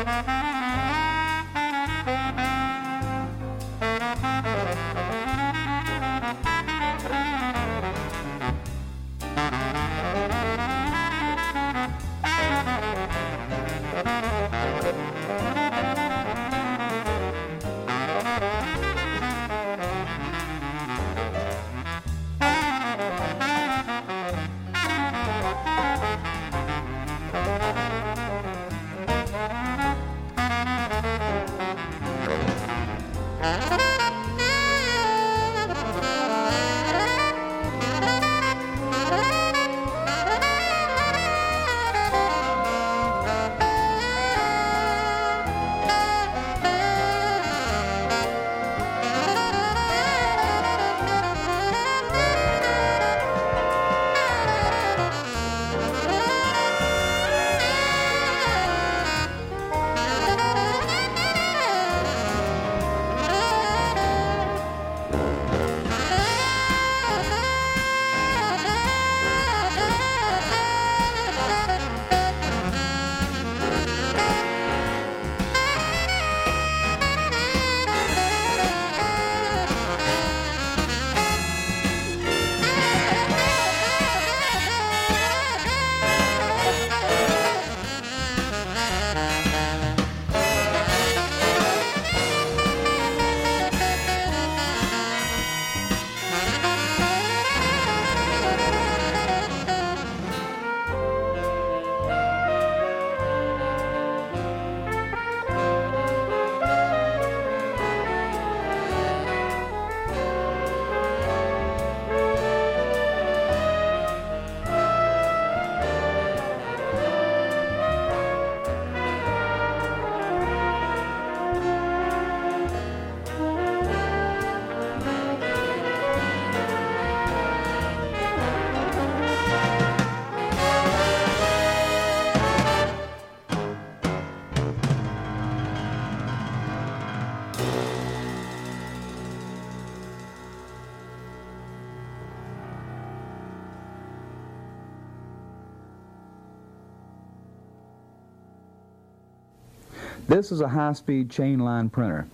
This is a high-speed chain line printer.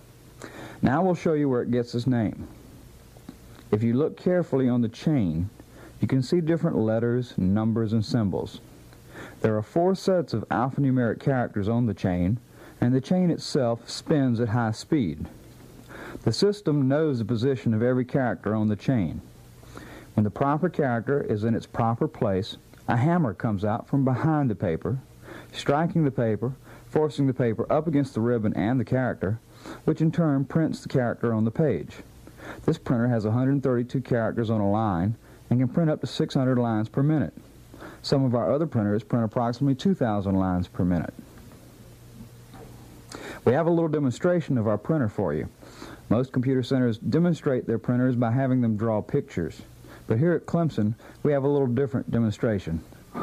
Now we'll show you where it gets its name. If you look carefully on the chain, you can see different letters, numbers, and symbols. There are 4 sets of alphanumeric characters on the chain, and the chain itself spins at high speed. The system knows the position of every character on the chain. When the proper character is in its proper place, a hammer comes out from behind the paper, striking the paper, forcing the paper up against the ribbon and the character, which in turn prints the character on the page. This printer has 132 characters on a line and can print up to 600 lines per minute. Some of our other printers print approximately 2,000 lines per minute. We have a little demonstration of our printer for you. Most computer centers demonstrate their printers by having them draw pictures. But here at Clemson, we have a little different demonstration.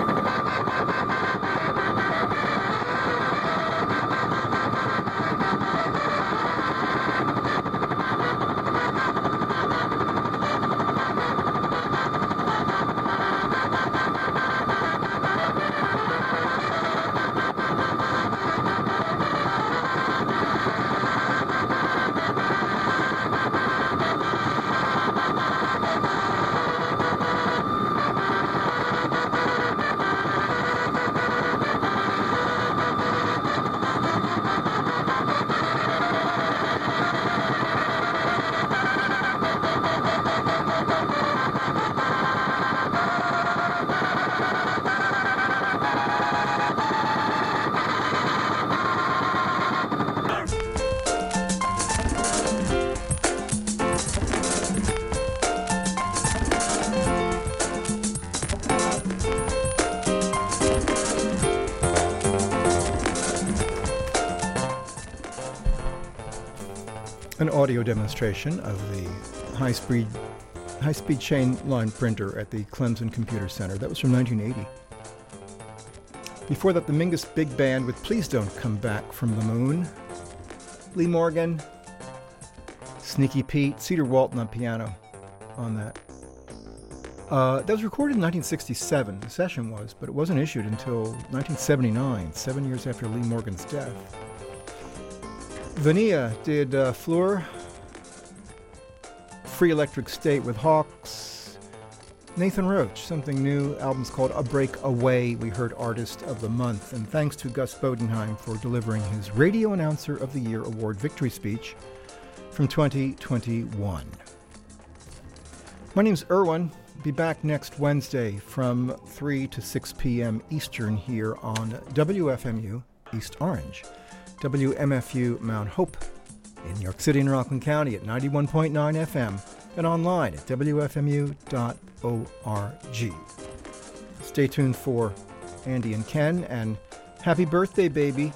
An audio demonstration of the high-speed chain line printer at the Clemson Computer Center. That was from 1980. Before that, the Mingus Big Band with Please Don't Come Back from the Moon. Lee Morgan, Sneaky Pete, Cedar Walton on piano on that. That was recorded in 1967, the session was, but it wasn't issued until 1979, 7 years after Lee Morgan's death. Vania did Fleur, Free Electric State with Hawks. Nathan Roach, something new, album's called A Break Away. We heard Artist of the Month. And thanks to Gus Bodenheim for delivering his Radio Announcer of the Year Award victory speech from 2021. My name's Erwin. Be back next Wednesday from 3 to 6 p.m. Eastern here on WFMU East Orange, WMFU Mount Hope in New York City and Rockland County at 91.9 FM and online at WFMU.org. Stay tuned for Andy and Ken, and happy birthday, baby.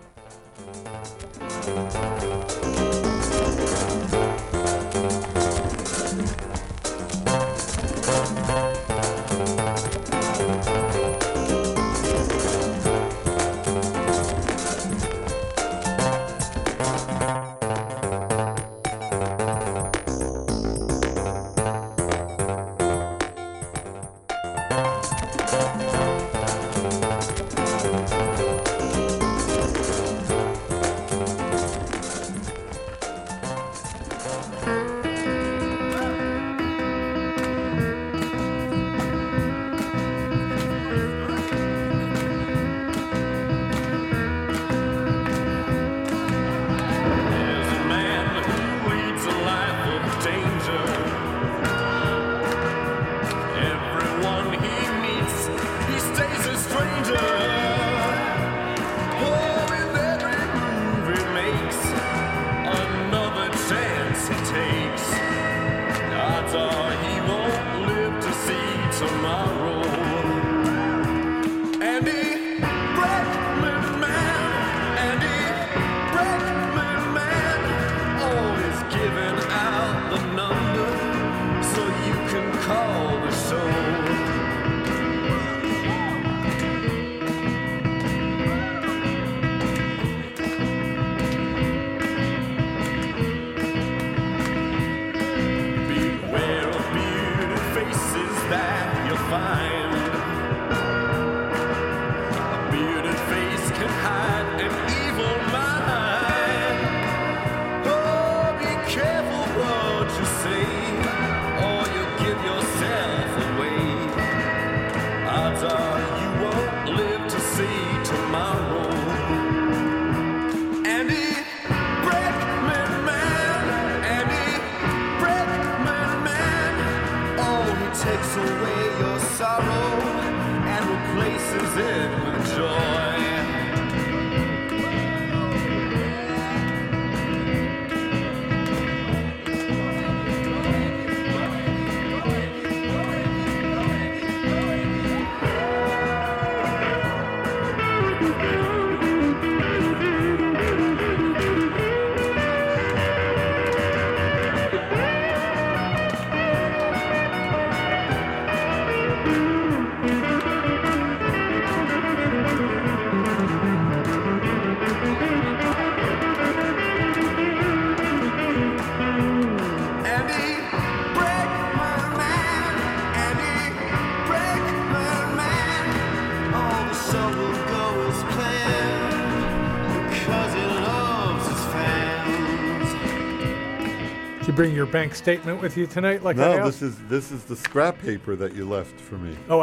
You bring your bank statement with you tonight, like no, I this is the scrap paper that you left for me. Oh,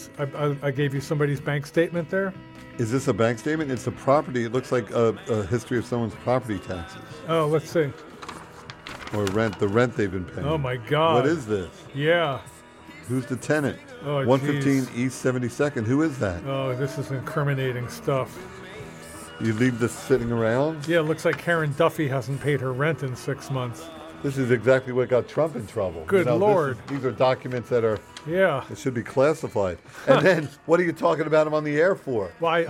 I gave you somebody's bank statement there? Is this a bank statement? It's a property. It looks like a history of someone's property taxes. Oh, let's see. Or the rent they've been paying. Oh my God. What is this? Yeah. Who's the tenant? Oh, 115 East 72nd. Who is that? Oh, this is incriminating stuff. You leave this sitting around? Yeah, it looks like Karen Duffy hasn't paid her rent in 6 months. This is exactly what got Trump in trouble. Good Lord. These are documents that are... Yeah. It should be classified. And then, what are you talking about him on the air for? Well,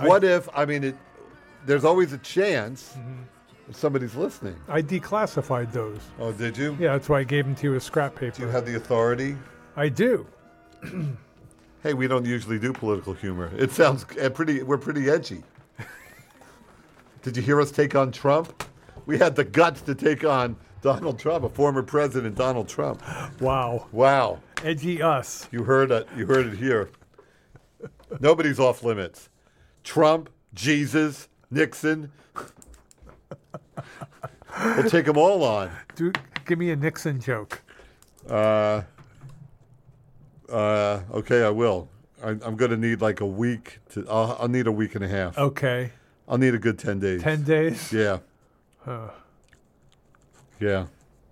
there's always a chance if somebody's listening. I declassified those. Oh, did you? Yeah, that's why I gave them to you as scrap paper. Do you have the authority? I do. Hey, we don't usually do political humor. It sounds we're pretty edgy. Did you hear us take on Trump? We had the guts to take on Donald Trump, a former president, Donald Trump. Wow. Edgy us. You heard it. You heard it here. Nobody's off limits. Trump, Jesus, Nixon. We'll take them all on. Give me a Nixon joke. Okay, I will. I'm going to need like a week. I'll need a week and a half. Okay. I'll need a good 10 days. 10 days? Yeah. Huh. Yeah.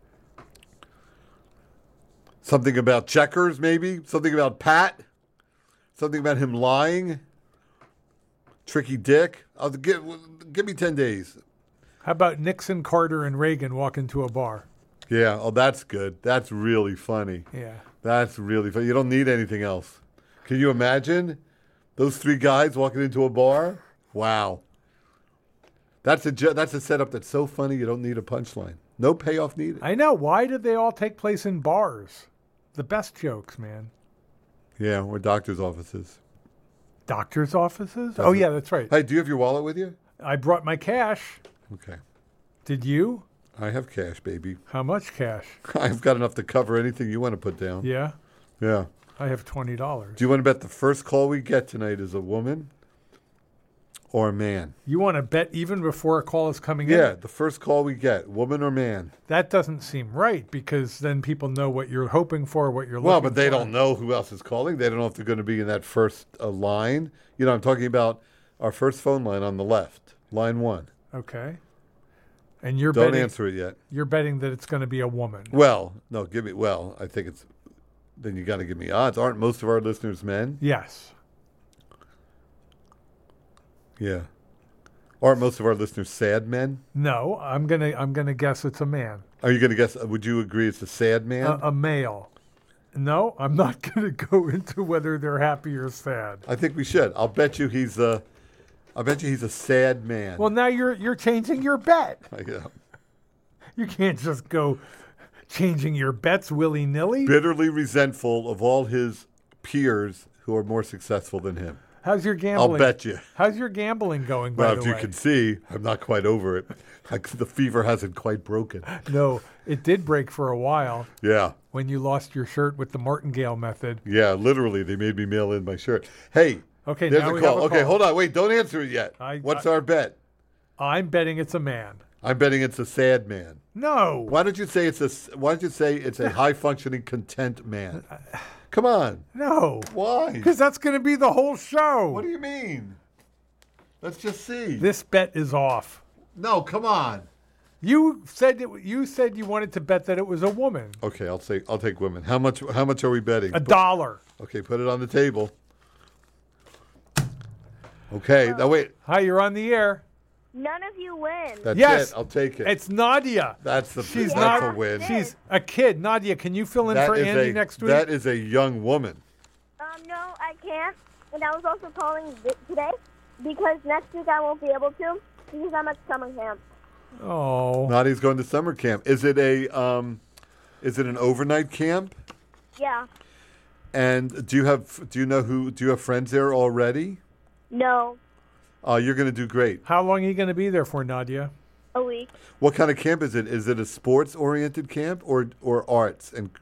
Something about checkers, maybe? Something about Pat? Something about him lying? Tricky Dick? Give me 10 days. How about Nixon, Carter, and Reagan walk into a bar? Yeah. Oh, that's good. That's really funny. Yeah. That's really funny. You don't need anything else. Can you imagine those three guys walking into a bar? Wow. That's a setup that's so funny you don't need a punchline. No payoff needed. I know. Why did they all take place in bars? The best jokes, man. Yeah, or doctor's offices. Doctor's offices? Oh, yeah, that's right. Hey, do you have your wallet with you? I brought my cash. Okay. Did you? I have cash, baby. How much cash? I've got enough to cover anything you want to put down. Yeah? Yeah. I have $20. Do you want to bet the first call we get tonight is a woman or a man? You want to bet even before a call is coming in? Yeah, the first call we get, woman or man. That doesn't seem right because then people know what you're hoping for, what you're looking for. Well, but they don't know who else is calling. They don't know if they're going to be in that first line. You know, I'm talking about our first phone line on the left, line 1. Okay. And you're Don't betting, answer it yet. You're betting that it's going to be a woman. Well, no, I think it's, then you got to give me odds. Aren't most of our listeners men? Yes. Yeah. Aren't most of our listeners sad men? No, I'm gonna guess it's a man. Are you going to guess, would you agree it's a sad man? A male. No, I'm not going to go into whether they're happy or sad. I think we should. I'll bet you he's a sad man. Well, now you're changing your bet. Yeah. You can't just go changing your bets willy-nilly. Bitterly resentful of all his peers who are more successful than him. How's your gambling? I'll bet you. How's your gambling going, by Well, the if way? you can see, I'm not quite over it. The fever hasn't quite broken. No, it did break for a while Yeah. when you lost your shirt with the martingale method. Yeah, literally, they made me mail in my shirt. Hey, Okay, there's now a we call. have a Okay, call. hold on. Wait, don't answer it yet. What's our bet? I'm betting it's a man. I'm betting it's a sad man. No. Why don't you say it's a high functioning content man? Come on. No. Why? Because that's going to be the whole show. What do you mean? Let's just see. This bet is off. No, come on. You said you wanted to bet that it was a woman. Okay, I'll take women. How much are we betting? $1. Okay, put it on the table. Okay, now wait. Hi, you're on the air. None of you win. That's Yes. it. I'll take it. It's Nadia. That's She's that's not a win. She's a kid. Nadia, can you fill in That for is Andy next week? That is a young woman. No, I can't. And I was also calling today because next week I won't be able to because I'm at summer camp. Oh. Nadia's going to summer camp. Is it an overnight camp? Yeah. And do you have friends there already? No. You're going to do great. How long are you going to be there for, Nadia? A week. What kind of camp is it? Is it a sports-oriented camp or arts and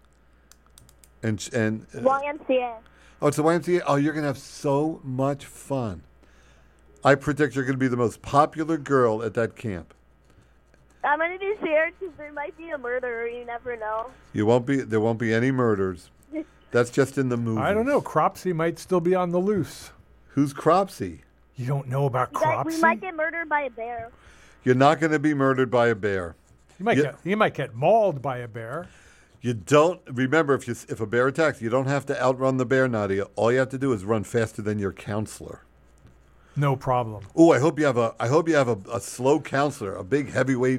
YMCA. Oh, it's the YMCA. Oh, you're going to have so much fun. I predict you're going to be the most popular girl at that camp. I'm going to be scared because there might be a murderer. You never know. There won't be any murders. That's just in the movies. I don't know. Cropsy might still be on the loose. Who's Cropsy? You don't know about We Cropsy? might get murdered by a bear. You're not going to be murdered by a bear. You might get mauled by a bear. You don't remember if a bear attacks, you don't have to outrun the bear, Nadia. All you have to do is run faster than your counselor. No problem. Oh, I hope you have a slow counselor, a big heavyweight,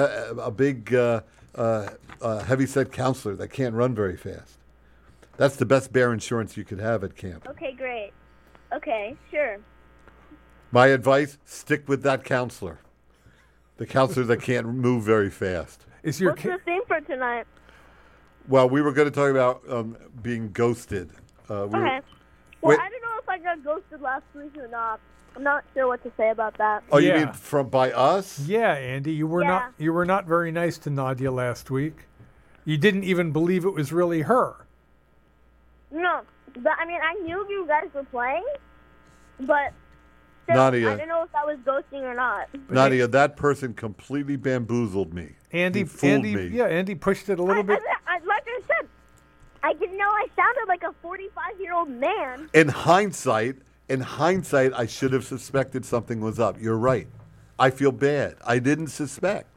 heavy-set counselor that can't run very fast. That's the best bear insurance you could have at camp. Okay, great. Okay, sure. My advice, stick with that counselor. The counselor that can't move very fast. Is your What's the theme for tonight? Well, we were going to talk about being ghosted. Okay. Well, Wait. I don't know if I got ghosted last week or not. I'm not sure what to say about that. Oh, you Yeah. mean by us? Yeah, Andy, you were not very nice to Nadia last week. You didn't even believe it was really her. No, but I mean, I knew you guys were playing, but still, Nadia. I don't know if that was ghosting or not. Nadia, that person completely bamboozled me. Andy, He fooled Andy, me. yeah, Andy pushed it a little bit. Like I said, I didn't know I sounded like a 45-year-old man. In hindsight, I should have suspected something was up. You're right. I feel bad. I didn't suspect.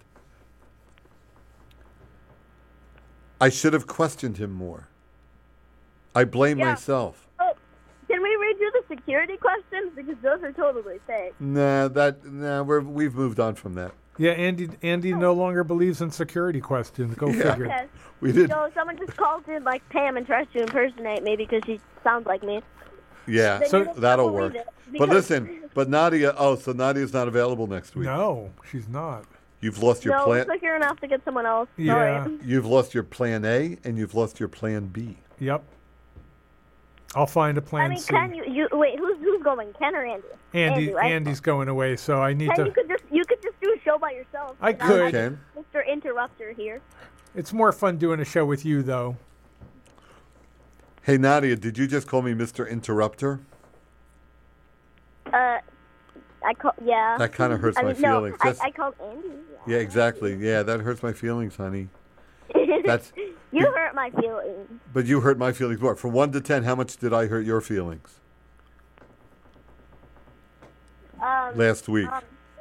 I should have questioned him more. I blame Yeah. myself. Oh, can we redo the security questions? Because those are totally fake. We've moved on from that. Yeah, Andy no longer believes in security questions. Go figure. Okay. We did. So someone just calls in like Pam and tries to impersonate me because she sounds like me. Yeah, Then So- you don't that'll believe work. it But because- listen, but Nadia, so Nadia's not available next week. No, she's not. You've lost your No, plan. looks like you're gonna have to get someone else. Yeah. Sorry. You've lost your plan A and you've lost your plan B. Yep. I'll find a plan I mean, C. Ken, you wait. Who's going? Ken or Andy? Andy, right? Andy's going away, so I need Ken, to. you could just do a show by yourself. I And I'll could. have Ken? Mr. Interrupter here. It's more fun doing a show with you, though. Hey, Nadia, did you just call me Mr. Interrupter? Yeah. That kind of hurts I my mean, feelings. No, Just- I called Andy. Yeah, exactly. Yeah, that hurts my feelings, honey. That's. You hurt my feelings. But you hurt my feelings more. From 1 to 10, how much did I hurt your feelings last week?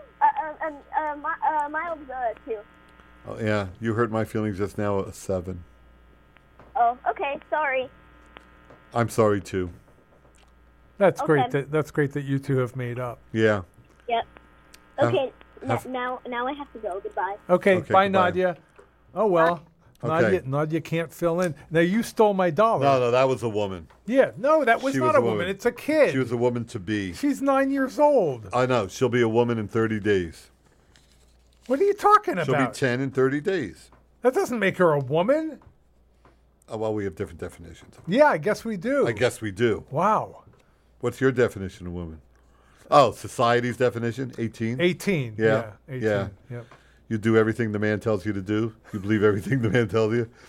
Miles, too. Oh, yeah, you hurt my feelings just now. A 7. Oh, okay. Sorry. I'm sorry too. That's Okay. great. That's great that you two have made up. Yeah. Yep. Have- Okay. have- Now I have to go. Goodbye. Okay, Okay, bye, goodbye. Nadia. Oh well, Okay. Nadia can't fill in. Now you stole my dollar. No, that was a woman. Yeah, no, that was She not was a a woman. woman. It's a kid. She was a woman to be. She's 9 years old. I know. She'll be a woman in 30 days. What are you talking She'll be about? 10 in 30 days. That doesn't make her a woman. Oh, well, we have different definitions. Yeah, I guess we do. I guess we do. Wow. What's your definition of woman? Oh, society's definition? 18? 18. Yeah, 18. yeah. Yep. You do everything the man tells you to do? You believe everything the man tells you?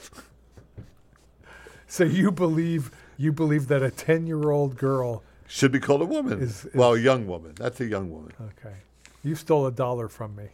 So you believe that a 10-year-old girl? Should be called a woman. Well, a young woman. That's a young woman. Okay. You stole a dollar from me.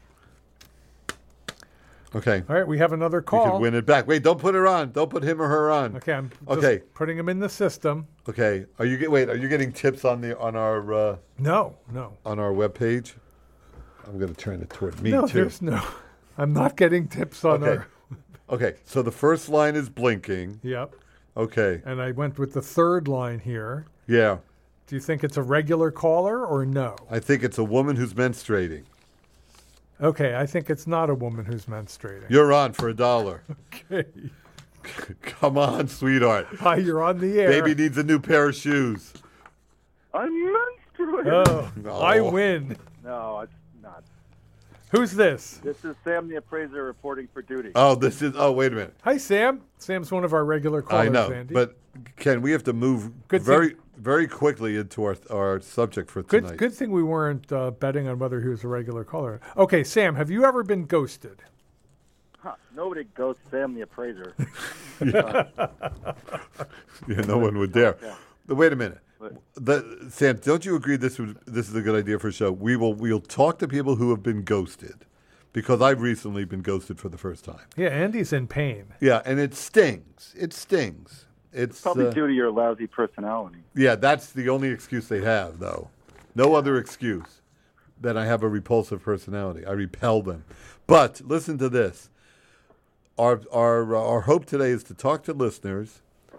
Okay. All right, we have another You call. could win it back. Wait, don't put her on. Don't put him or her on. Okay, I'm just Okay. putting them in the system. Okay. Are you getting tips on our No. on our webpage? I'm going to turn it toward me No, too. there's no. I'm not getting tips on Okay. our. Okay. So the first line is blinking. Yep. Okay. And I went with the third line here. Yeah. Do you think it's a regular caller or no? I think it's a woman who's menstruating. Okay, I think it's not a woman who's menstruating. You're on for $1. Okay. Come on, sweetheart. Hi, you're on the air. Baby needs a new pair of shoes. I'm menstruating. Oh, No. I win. No, it's not. Who's this? This is Sam the Appraiser reporting for duty. Wait a minute. Hi, Sam. Sam's one of our regular callers, I know, Andy. but Ken, we have to move Good very quickly into our subject for tonight. Good thing we weren't betting on whether he was a regular caller. Okay, Sam, have you ever been ghosted? Huh, nobody ghosts Sam the Appraiser. Yeah, no one would dare. Yeah. Wait a minute. Sam, don't you agree this is a good idea for a show? We'll talk to people who have been ghosted, because I've recently been ghosted for the first time. Yeah, Andy's in pain. Yeah, and it stings. It stings. It's Probably due to your lousy personality. Yeah, that's the only excuse they have, though. No other excuse that I have a repulsive personality. I repel them. But listen to this. Our hope today is to talk to listeners.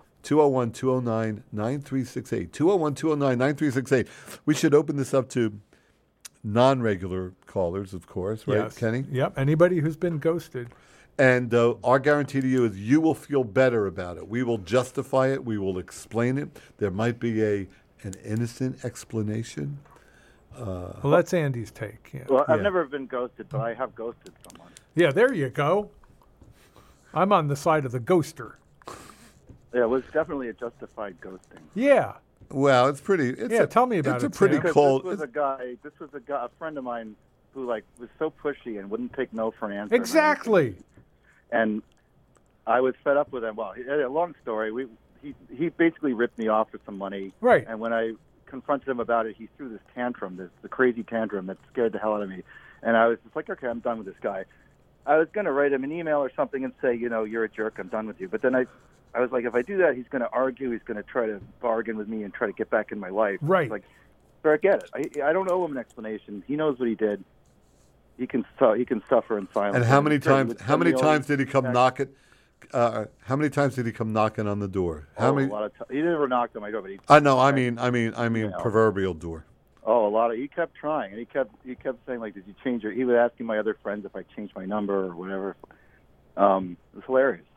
201-209-9368. 201-209-9368. We should open this up to non-regular callers, of course, right, Yes. Kenny? Yep, anybody who's been ghosted. And our guarantee to you is you will feel better about it. We will justify it. We will explain it. There might be an innocent explanation. Well, that's Andy's take. Yeah. Well, I've Yeah. never been ghosted, but I have ghosted someone. Yeah, there you go. I'm on the side of the ghoster. Yeah, it was definitely a justified ghosting. Yeah. Well, it's pretty. Tell me about it's it, a pretty Sam. Because cold. This was a guy, a friend of mine, who was so pushy and wouldn't take no for an answer. Exactly. And I was fed up with him. Well, a long story. He basically ripped me off for some money. Right. And when I confronted him about it, he threw this tantrum, the crazy tantrum that scared the hell out of me. And I was just like, okay, I'm done with this guy. I was going to write him an email or something and say, you're a jerk, I'm done with you. But then I was like, if I do that, he's going to argue, he's going to try to bargain with me and try to get back in my life. Right. Like, forget it. I don't owe him an explanation. He knows what he did. He can suffer in silence. And how many times did he come knocking? How many times did he come knocking on the door? How many? A lot of times. He never knocked on my door, but he. I know. I mean, proverbial door. Oh, a lot of. He kept trying, and he kept saying, like, "Did you change your?" He was asking my other friends if I changed my number or whatever. It was hilarious.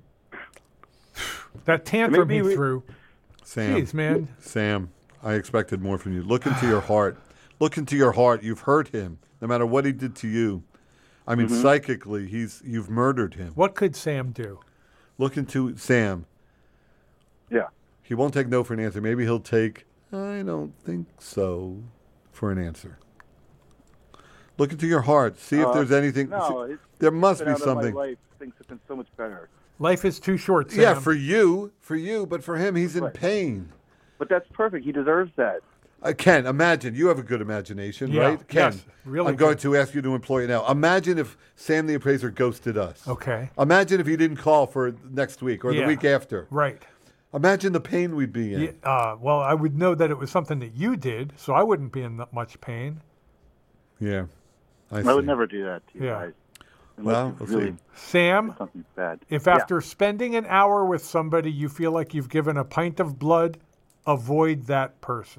That tantrum he threw. Sam, jeez, man. Sam, I expected more from you. Look into your heart. Look into your heart. You've hurt him, no matter what he did to you. I mean, psychically, you've murdered him. What could Sam do? Look into Sam. Yeah. He won't take no for an answer. Maybe he'll take, I don't think so, for an answer. Look into your heart. See if there's anything. No, there must be something. My life, things have been so much better. Life is too short, Sam. Yeah, for you, but for him, he's in pain. But that's perfect. He deserves that. Ken, imagine. You have a good imagination, right? Ken, yes, really I'm going to ask you to employ it now. Imagine if Sam the Appraiser ghosted us. Okay. Imagine if he didn't call for next week or the week after. Right. Imagine the pain we'd be in. Yeah, well, I would know that it was something that you did, so I wouldn't be in that much pain. Yeah. I would never do that to you Yeah. guys. Well, we'll see. Sam, something bad. If after spending an hour with somebody you feel like you've given a pint of blood, avoid that person.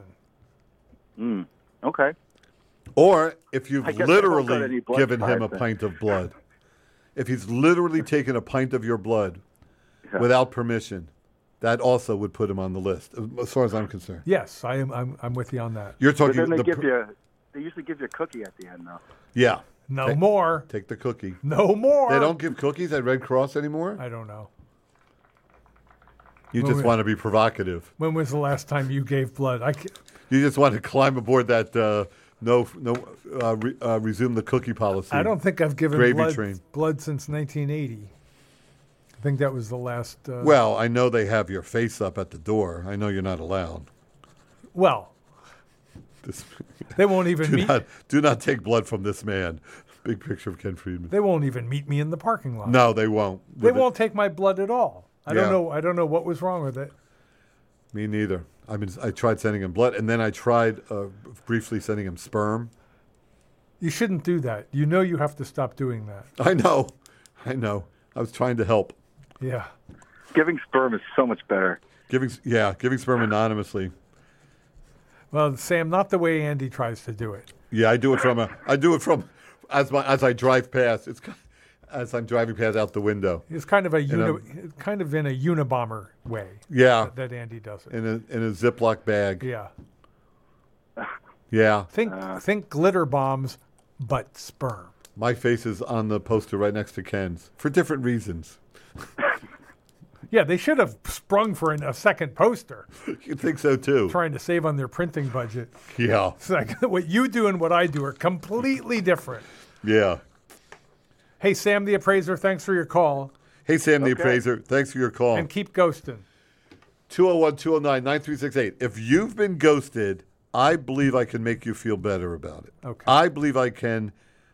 Okay. Or if you've I guess I don't got literally any blood given him a ties then. pint of blood. If he's literally taken a pint of your blood without permission, that also would put him on the list, as far as I'm concerned. Yes, I'm with you on that. You're talking. But then they usually give you a cookie at the end, though. Yeah. No more. Take the cookie. No more. They don't give cookies at Red Cross anymore? I don't know. You just want to be provocative. When was the last time you gave blood? You just want to climb aboard that resume the cookie policy. I don't think I've given Gravy train. blood since 1980. I think that was the last. Well, I know they have your face up at the door. I know you're not allowed. Well, they won't even do not take blood from this man. Big picture of Ken Friedman. They won't even meet me in the parking lot. No, they won't. They won't take my blood at all. I don't know what was wrong with it. Me neither. I tried sending him blood, and then I tried briefly sending him sperm. You shouldn't do that. You know you have to stop doing that. I know. I was trying to help. Yeah. Giving sperm is so much better. Giving sperm anonymously. Well, Sam, not the way Andy tries to do it. Yeah, I do it from as I drive past. It's as I'm driving past out the window. It's kind of kind of in a Unabomber way. Yeah, that Andy does it in a Ziploc bag. Yeah. Yeah. Think glitter bombs, but sperm. My face is on the poster right next to Ken's for different reasons. Yeah, they should have sprung for a second poster. You think so too? Trying to save on their printing budget. Yeah. It's like what you do and what I do are completely different. Yeah. Hey, Sam the Appraiser, thanks for your call. Hey, Sam the Appraiser, thanks for your call. And keep ghosting. 201-209-9368. If you've been ghosted, I believe I can make you feel better about it. Okay. I believe I can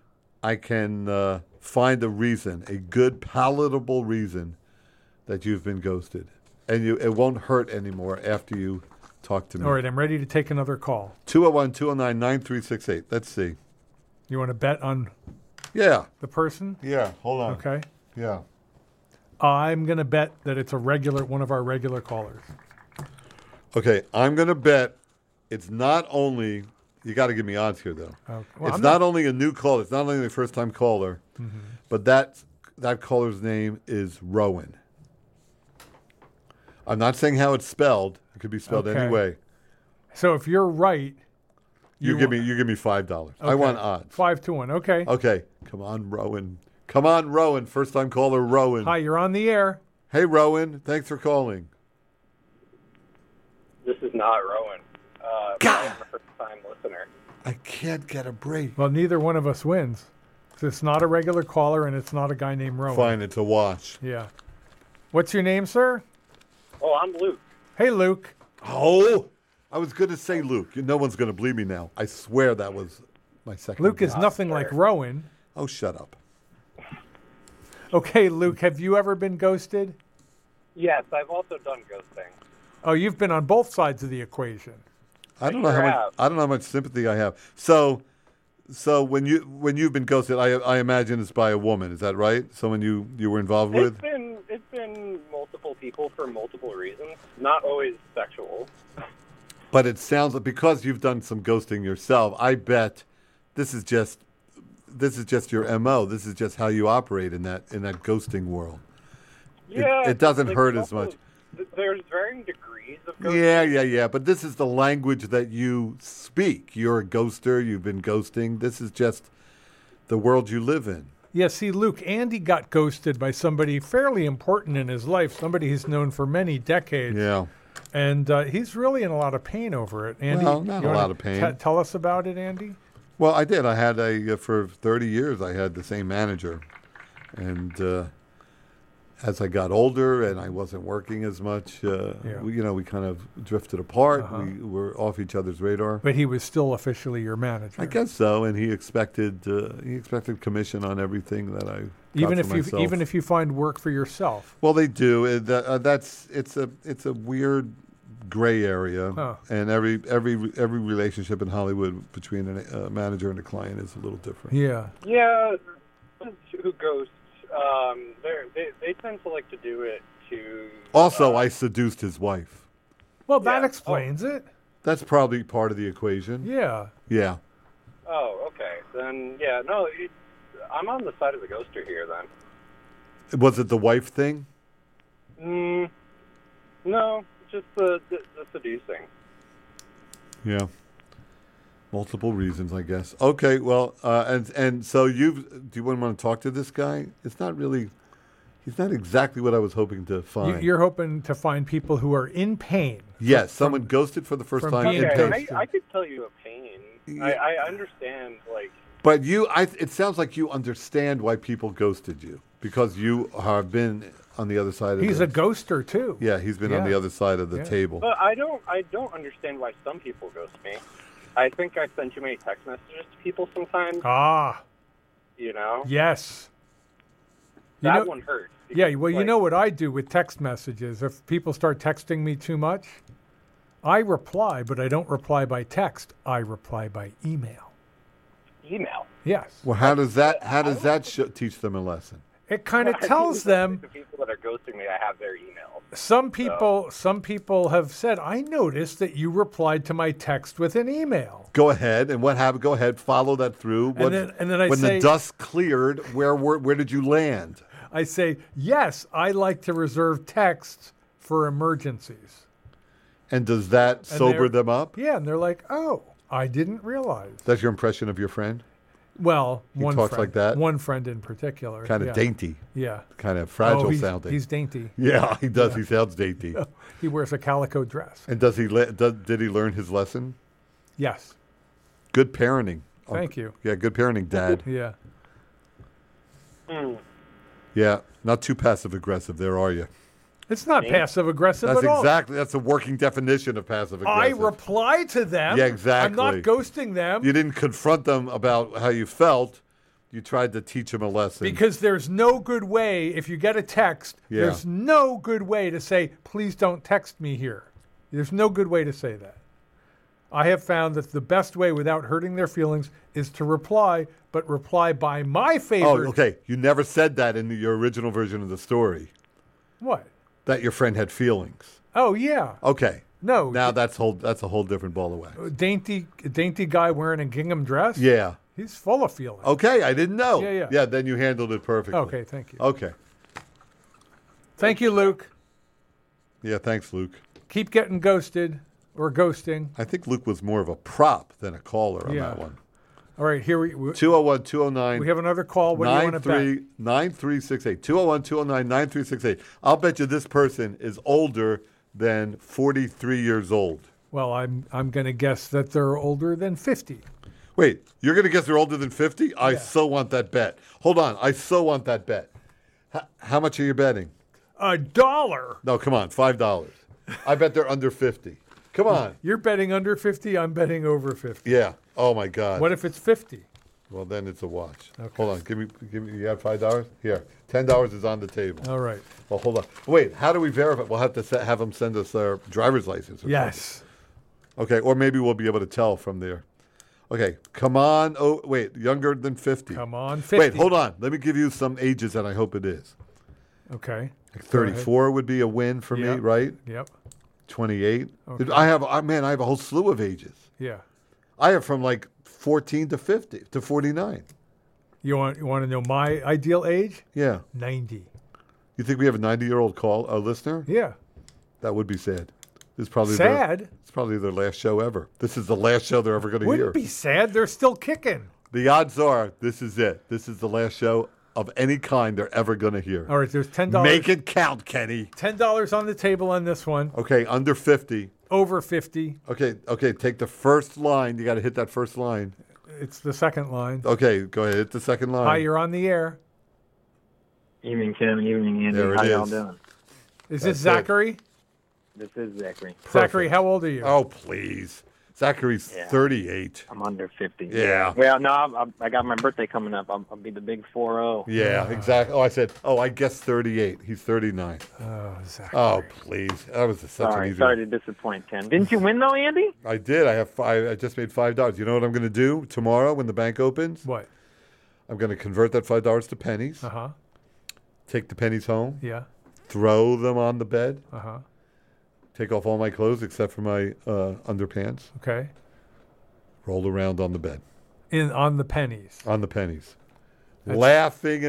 find a reason, a good, palatable reason that you've been ghosted. And it won't hurt anymore after you talk to me. All right, I'm ready to take another call. 201-209-9368. Let's see. You want to bet on the person? Yeah, hold on. Okay. Yeah. I'm going to bet that it's one of our regular callers. Okay, I'm going to bet it's not only, you got to give me odds here, though. Okay. Well, it's not only a new caller, it's not only a first-time caller, but that caller's name is Rowan. I'm not saying how it's spelled. It could be spelled any way. So if you're right, you give me $5. Okay. I want odds. 5-1. Okay. Okay. Come on, Rowan. First time caller Rowan. Hi, you're on the air. Hey, Rowan. Thanks for calling. This is not Rowan. I'm a first time listener. I can't get a break. Well, neither one of us wins. So it's not a regular caller and it's not a guy named Rowan. Fine, it's a wash. Yeah. What's your name, sir? Oh, I'm Luke. Hey, Luke. Oh, I was going to say Luke. No one's going to believe me now. I swear that was my second. Luke is guess. nothing like Rowan. Oh, shut up. Okay, Luke, have you ever been ghosted? Yes, I've also done ghosting. Oh, you've been on both sides of the equation. I don't know how much sympathy I have. So when you've been ghosted, I imagine it's by a woman. Is that right? Someone you were involved with? It's been multiple people for multiple reasons, not always sexual. But it sounds like because you've done some ghosting yourself, I bet this is just your MO. This is just how you operate in that ghosting world. Yeah, it doesn't hurt as much. There's varying degrees of ghosting. Yeah. But this is the language that you speak. You're a ghoster. You've been ghosting. This is just the world you live in. Yeah, see, Luke, Andy got ghosted by somebody fairly important in his life, somebody he's known for many decades. Yeah. And he's really in a lot of pain over it. Andy, Well, not a lot of pain. Tell us about it, Andy. Well, I did. I had for 30 years, I had the same manager. And as I got older and I wasn't working as much, we kind of drifted apart. Uh-huh. We were off each other's radar. But he was still officially your manager. I guess so, and he expected commission on everything that I even got for myself. even if you find work for yourself. Well, they do. It's a weird gray area, Huh. and every relationship in Hollywood between a manager and a client is a little different. Yeah. Yeah, who ghosts? They tend to like to do it to. Also, I seduced his wife. Well, that explains it. That's probably part of the equation. Yeah. Yeah. Oh, okay. Then no, I'm on the side of the ghoster here. Then. Was it the wife thing? No, just the seducing. Yeah. Multiple reasons, I guess. Okay, well, and so do you want to talk to this guy? It's not really, he's not exactly what I was hoping to find. You're hoping to find people who are in pain. Yes, someone ghosted for the first time in pain. I could tell you a pain. Yeah. I understand, But it sounds like you understand why people ghosted you because you have been on the other side of He's a ghoster too. Yeah, he's been on the other side of the table. But I don't understand why some people ghost me. I think I send too many text messages to people sometimes. Ah. You know? Yes. That one hurts. Yeah, well, you know what I do with text messages. If people start texting me too much, I reply, but I don't reply by text. I reply by email. Email? Yes. Well, how does that teach them a lesson? It kind of tells them. The people that are ghosting me, I have their emails. Some people have said, I noticed that you replied to my text with an email. Go ahead, and what happened? Go ahead, follow that through. And then I when say, the dust cleared, where did you land? I say, yes, I like to reserve texts for emergencies. And does that sober them up? Yeah, and they're like, oh, I didn't realize. That's your impression of your friend? Well, he one talks friend, like that. One friend in particular. Kind of dainty. Yeah. Kind of fragile sounding. He's dainty. Yeah, he does. Yeah. He sounds dainty. He wears a calico dress. And did he learn his lesson? Yes. Good parenting. Thank you. Yeah, good parenting, Dad. Yeah. Yeah, not too passive aggressive there, are you? It's not passive aggressive at all. That's a working definition of passive aggressive. I reply to them. Yeah, exactly. I'm not ghosting them. You didn't confront them about how you felt. You tried to teach them a lesson. Because there's no good way, if you get a text, there's no good way to say, please don't text me here. There's no good way to say that. I have found that the best way without hurting their feelings is to reply, but reply by my favorite. Oh, okay. You never said that in your original version of the story. What? That your friend had feelings. Oh, yeah. Okay. No. Now that's a whole different ball of wax. Dainty guy wearing a gingham dress? Yeah. He's full of feelings. Okay, I didn't know. Yeah. Yeah, then you handled it perfectly. Okay, thank you. Okay. Thank you, Luke. Yeah, thanks, Luke. Keep getting ghosted or ghosting. I think Luke was more of a prop than a caller on that one. All right, here we 201-209. We have another call. What do you want to bet? 9368. 201-209-9368. I'll bet you this person is older than 43 years old. Well, I'm going to guess that they're older than 50. Wait, you're going to guess they're older than 50? I so want that bet. Hold on. I so want that bet. How much are you betting? $1. No, come on. $5. I bet they're under 50. Come on. You're betting under 50. I'm betting over 50. Yeah. Oh my God. What if it's 50? Well, then it's a watch. Okay. Hold on. Give me. You have $5 here. $10 is on the table. All right. Well, hold on. Wait. How do we verify? We'll have to have them send us their driver's license. Or Yes. something. Okay. Or maybe we'll be able to tell from there. Okay. Come on. Oh, wait. Younger than 50. Come on, 50. Wait. Hold on. Let me give you some ages, and I hope it is. Okay. Like 34 would be a win for me, Yep. right? Yep. 28. Okay. I have a whole slew of ages. Yeah. I have from like 14 to 50 to 49. You want to know my ideal age? Yeah. 90. You think we have a 90-year-old listener? Yeah. That would be sad. This is probably Sad? It's probably their last show ever. This is the last show they're ever going to hear. Wouldn't be sad. They're still kicking. The odds are this is it. This is the last show of any kind they're ever going to hear. All right, there's $10. Make it count, Kenny. $10 on the table on this one. Okay, under 50. Over 50. Okay, take the first line. You got to hit that first line. It's the second line. Okay, go ahead. Hit the second line. Hi, you're on the air. Evening, Tim. Evening, Andy. There it How y'all is. doing? Is That's this Zachary? This is Zachary. Zachary, how old are you? Oh, please. Zachary's Yeah. 38. I'm under 50. Yeah. Well, no, I got my birthday coming up. I'll be the big 40. Yeah, exactly. Oh, I guess 38. He's 39. Oh, Zachary. Oh, please. That was such an easy Sorry one. to disappoint, Tim. Didn't you win, though, Andy? I did. I just made $5. You know what I'm going to do tomorrow when the bank opens? What? I'm going to convert that $5 to pennies, Uh-huh. take the pennies home, Yeah. throw them on the bed, Uh-huh. take off all my clothes except for my underpants, Okay. roll around on the bed, On the pennies. on the pennies. That's- Laughing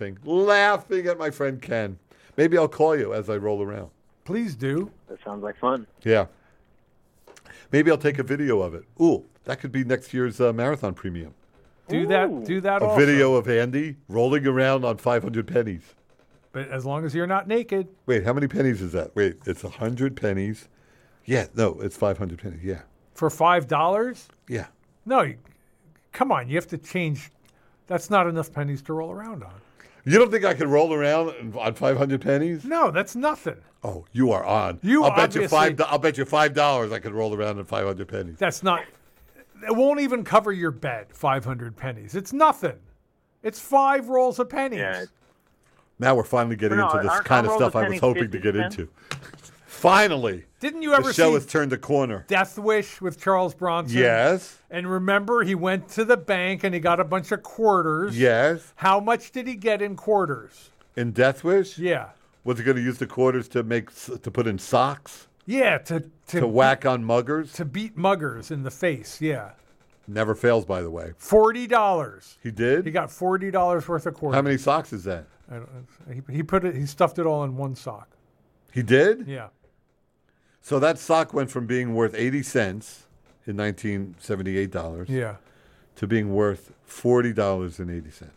at my friend Ken. Maybe I'll call you as I roll around. Please do. That sounds like fun. Yeah. Maybe I'll take a video of it. Ooh, that could be next year's marathon premium. Do that A also. video of Andy rolling around on 500 pennies. But as long as you're not naked. Wait, how many pennies is that? Wait, it's 100 pennies. Yeah, no, it's 500 pennies. Yeah. For $5? Yeah. No, come on. You have to change. That's not enough pennies to roll around on. You don't think I could roll around on 500 pennies? No, that's nothing. Oh, you are on. You I'll bet you obviously- I'll bet you $5 I could roll around on 500 pennies. That's not. It won't even cover your bet, 500 pennies. It's nothing. It's 5 rolls of pennies. Yeah. Now we're finally getting No, into this aren't kind of rolls of stuff I was pennies hoping to 50 get cents? into. Finally. Didn't you ever The show see has turned a corner. Death Wish with Charles Bronson? Yes. And remember, he went to the bank and he got a bunch of quarters. Yes. How much did he get in quarters? In Death Wish? Yeah. Was he going to use the quarters to put in socks? Yeah, To whack on muggers? to beat muggers in the face. Yeah. Never fails, by the way. $40. He did? He got $40 worth of quarters. How many socks is that? I don't, he put it. He stuffed it all in one sock. He did? Yeah. So that sock went from being worth 80 cents in $1978 Yeah. to being worth $40.80.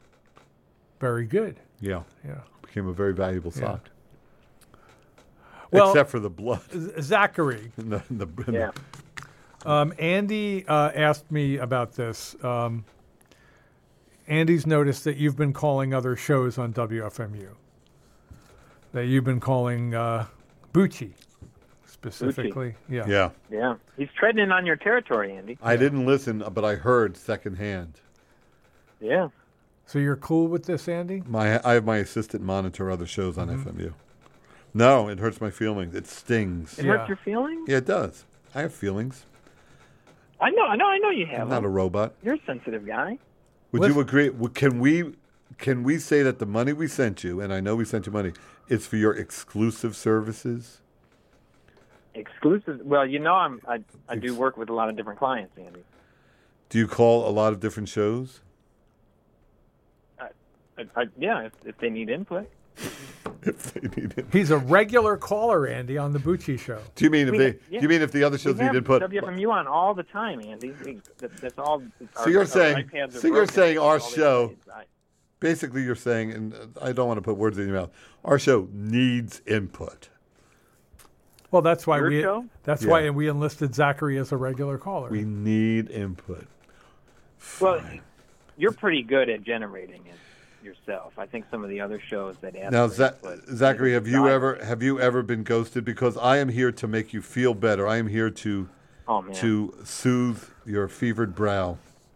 Very good. Yeah. Yeah. Became a very valuable Yeah. sock. Well, Except for the blood. Zachary, in the Yeah. Andy asked me about this. Andy's noticed that you've been calling other shows on WFMU. That you've been calling Bucci specifically. Yeah. Yeah. Yeah. He's treading in on your territory, Andy. I didn't listen, but I heard secondhand. Yeah. So you're cool with this, Andy? I have my assistant monitor other shows on FMU. No, it hurts my feelings. It stings. It Yeah. hurts your feelings? Yeah, it does. I have feelings. I know you have I'm not a them. robot. You're a sensitive guy. Would you agree? Can we say that the money we sent you, and I know we sent you money, is for your exclusive services? Exclusive. Well, I do work with a lot of different clients, Andy. Do you call a lot of different shows? Yeah, if they need input. If they need it. He's a regular caller, Andy, on the Bucci show. Do you mean if they? Yeah. Do you mean if the other shows We need have input? WFMU on all the time, Andy. That's all. So you're saying- iPads are so you're broken. saying our All the show- iPads. Basically, you're saying, and I don't want to put words in your mouth. Our show needs input. Well, that's why Your show? That's Yeah. why we enlisted Zachary as a regular caller. We need input. Well, Fine. you're pretty good at generating it. yourself. I think some of the other shows that ask Now, for input, Zachary, have you drive- ever been ghosted? Because I am here to make you feel better. I am here to Oh man. soothe your fevered brow.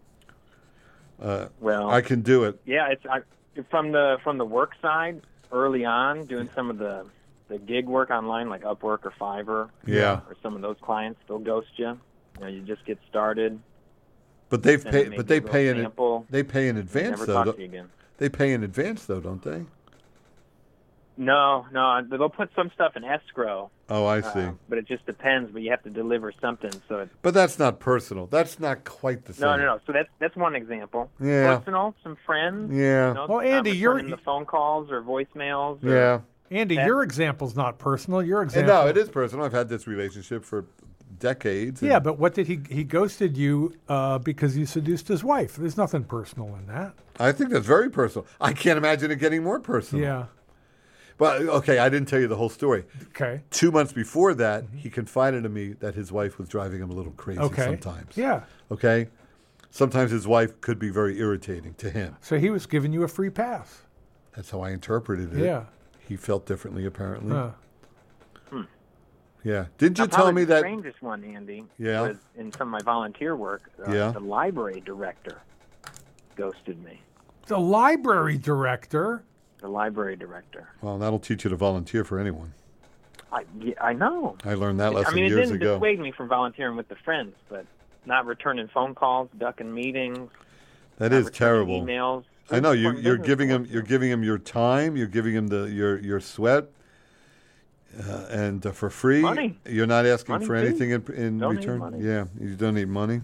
Well, I can do it. yeah, from the work side early on, doing some of the gig work online like Upwork or Fiverr. Yeah. Or some of those clients, they'll ghost you. You just get started. But they Send pay. them But maybe they a pay little in. sample, They pay in advance never though. talk don't- to you again. They pay in advance though, don't they? No, they'll put some stuff in escrow. Oh, I see. But it just depends. But you have to deliver something. So it's, But that's not personal. That's not quite the same. no. So that's one example. Yeah. Personal, some friends. Yeah. Well, Andy, you're- returning the phone calls or voicemails. Or, Yeah. Andy, That- your example's not personal. Your And example. no, it is personal. I've had this relationship for decades. and- Yeah, but what did he ghosted you because you seduced his wife? There's nothing personal in that. I think that's very personal. I can't imagine it getting more personal. Yeah. But okay, I didn't tell you the whole story. Okay. 2 months before that, he confided to me that his wife was driving him a little crazy Okay. sometimes. Yeah. Okay? Sometimes his wife could be very irritating to him. So he was giving you a free pass. That's how I interpreted it. Yeah. He felt differently, apparently. Huh. Yeah. Didn't you Now, tell probably me the that? strangest one, Andy, Yeah. was in some of my volunteer work. Yeah. The library director ghosted me. The library director. The library director. Well, that'll teach you to volunteer for anyone. I know. I learned that lesson I mean, it years didn't ago. dissuade me from volunteering with the friends, but not returning phone calls, ducking meetings. That not is returning terrible. Emails. I know you're Important business giving him for you're giving him your time, you're giving him your sweat, and for free. Money. You're not asking Money, for too. anything in Don't need return. money. Yeah, you don't need money.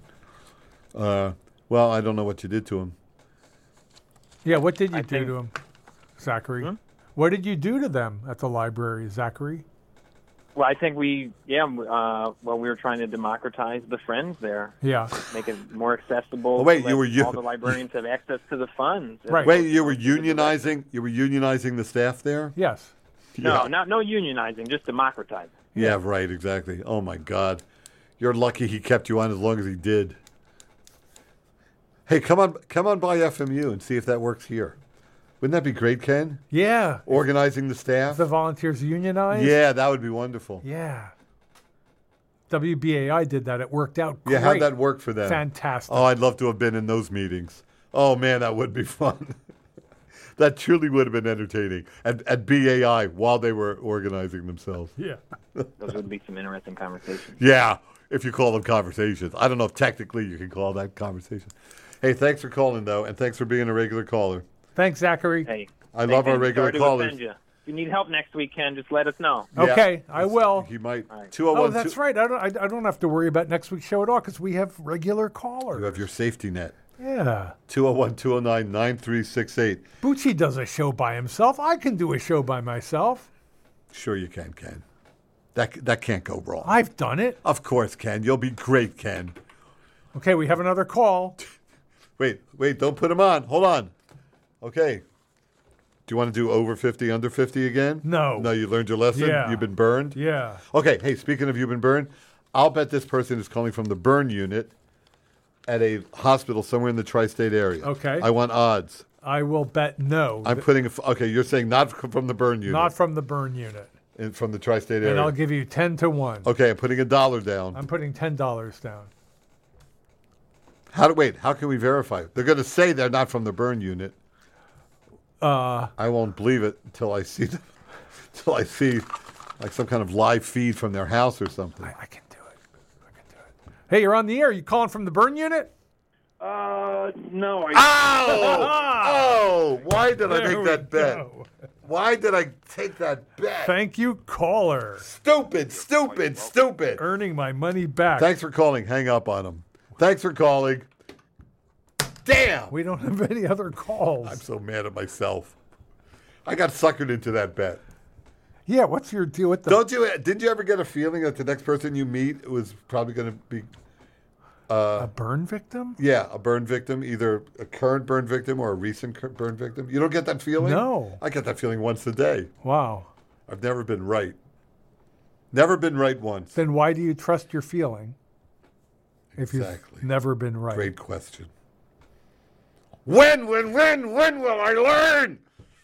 Well, I don't know what you did to him. Yeah, what did you I do think- to him, Zachary? Hmm? What did you do to them at the library, Zachary? Well, I think we were trying to democratize the friends there, Yeah. make it more accessible. Oh, wait, so that all the librarians have access to the funds. Right. Wait, you were unionizing? You were unionizing the staff there? Yes. No, Yeah. no unionizing, just democratizing. Yeah, right, exactly. Oh my God, you're lucky he kept you on as long as he did. Hey, come on by FMU and see if that works here. Wouldn't that be great, Ken? Yeah. Organizing the staff. The volunteers unionized? Yeah, that would be wonderful. Yeah. WBAI did that. It worked out Yeah, great. how'd that work for them? Fantastic. Oh, I'd love to have been in those meetings. Oh man, that would be fun. That truly would have been entertaining at BAI while they were organizing themselves. Yeah. Those would be some interesting conversations. Yeah, if you call them conversations. I don't know if technically you can call that conversation. Hey, thanks for calling though, and thanks for being a regular caller. Thanks, Zachary. Hey, I love our regular sorry to callers. offend you. If you need help next week, Ken, just let us know. Yeah, Okay, I will. He might. All right. 201. Oh, that's right. I don't have to worry about next week's show at all because we have regular callers. You have your safety net. Yeah. 201-209-9368. Bucci does a show by himself. I can do a show by myself. Sure you can, Ken. That can't go wrong. I've done it. Of course, Ken. You'll be great, Ken. Okay, we have another call. Wait, don't put him on. Hold on. Okay. Do you want to do over 50, under 50 again? No. No, you learned your lesson? Yeah. You've been burned? Yeah. Okay, hey, speaking of you've been burned, I'll bet this person is calling from the burn unit at a hospital somewhere in the tri-state area. Okay. I want odds. I will bet no. I'm putting okay, you're saying not from the burn unit. Not from the burn unit. From the tri-state area. And I'll give you 10 to 1. Okay, I'm putting $1 down. I'm putting $10 down. How can we verify? They're going to say they're not from the burn unit. I won't believe it until I see them. Until I see like some kind of live feed from their house or something. I can do it. Hey, you're on the air. You calling from the burn unit? No. Oh, why did I There make we that bet? go. Why did I take that bet? Thank you, caller. Stupid. Earning my money back. Thanks for calling. Hang up on him. Thanks for calling. Damn. We don't have any other calls. I'm so mad at myself. I got suckered into that bet. Yeah, what's your deal with the... Did you ever get a feeling that the next person you meet was probably going to be a burn victim? yeah, a burn victim, either a current burn victim or a recent burn victim? You don't get that feeling? No. I get that feeling once a day. Wow. I've never been right. Never been right once. Then why do you trust your feeling if Exactly. you've never been right? Great question. When will I learn?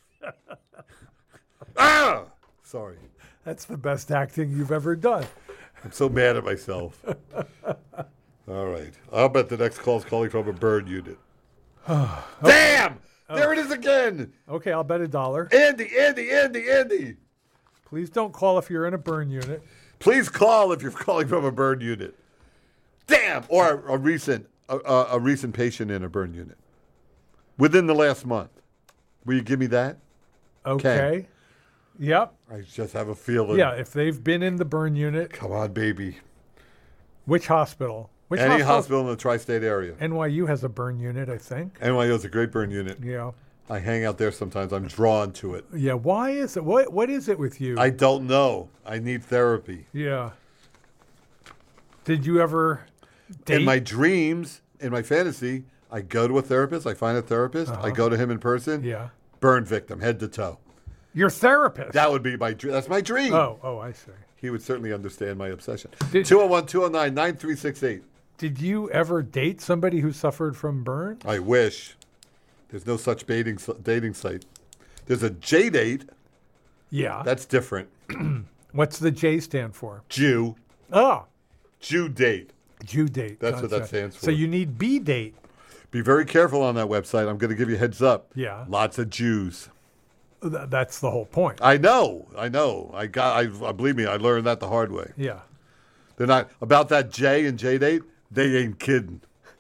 Sorry. That's the best acting you've ever done. I'm so mad at myself. All right. I'll bet the next call is calling from a burn unit. Damn! There it is again. Okay, I'll bet $1. Andy. Please don't call if you're in a burn unit. Please call if you're calling from a burn unit. Damn! Or a recent patient in a burn unit. Within the last month. Will you give me that? Okay. Yep. I just have a feeling. Yeah, if they've been in the burn unit. Come on, baby. Which hospital? Any hospital in the tri-state area. NYU has a burn unit, I think. NYU is a great burn unit. Yeah. I hang out there sometimes. I'm drawn to it. Yeah, why is it? What is it with you? I don't know. I need therapy. Yeah. Did you ever date? In my dreams, in my fantasy, I go to a therapist. I find a therapist. I go to him in person. Yeah. Burn victim, head to toe. Your therapist? That would be my dream. That's my dream. Oh, I see. He would certainly understand my obsession. 201-209-9368. Did you ever date somebody who suffered from burn? I wish. There's no such dating site. There's a J-date. Yeah. That's different. What's the J stand for? Jew. Oh. Jew date. Jew date. That's what that stands for. So you need B date. Be very careful on that website. I'm going to give you a heads up. Yeah. Lots of Jews. That's the whole point. I know. Believe me, I learned that the hard way. Yeah. They're not about that J and J date. They ain't kidding.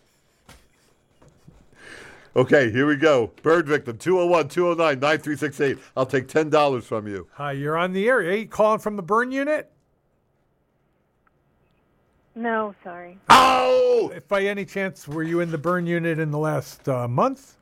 Okay, here we go. Bird victim, 201-209-9368. I'll take $10 from you. Hi, you're on the air. Are you calling from the burn unit? No, sorry. Oh! If by any chance, were you in the burn unit in the last month?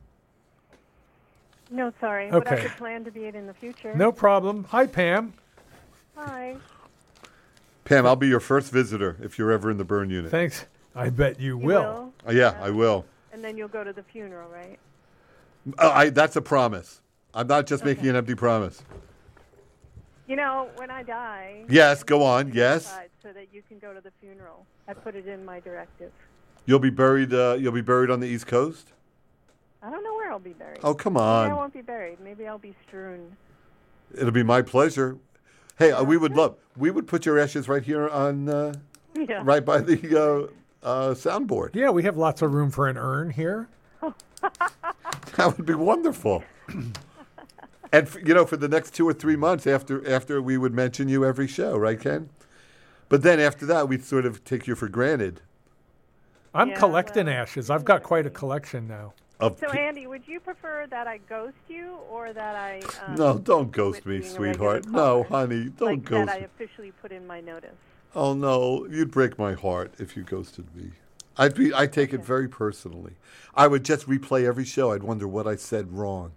No, sorry. Okay. But I could plan to be it in the future. No problem. Hi, Pam. Hi. Pam, I'll be your first visitor if you're ever in the burn unit. Thanks. I bet you will. Yeah, I will. And then you'll go to the funeral, right? That's a promise. I'm not just making an empty promise. You know, when I die... Yes, go on. Yes. So that you can go to the funeral. I put it in my directive. You'll be buried on the East Coast? I don't know where I'll be buried. Oh, come Maybe on. I won't be buried. Maybe I'll be strewn. It'll be my pleasure. Hey, we would put your ashes right here on, right by the soundboard. Yeah, we have lots of room for an urn here. That would be wonderful. And for the next 2 or 3 months after we would mention you every show, right, Ken? But then after that, we'd sort of take you for granted. I'm collecting ashes. I've got quite a collection now. So, Andy, would you prefer that I ghost you or that I... no, don't ghost me, sweetheart. No, honey, don't ghost me. That I officially put in my notice. Oh, no, you'd break my heart if you ghosted me. I take it very personally. I would just replay every show. I'd wonder what I said wrong.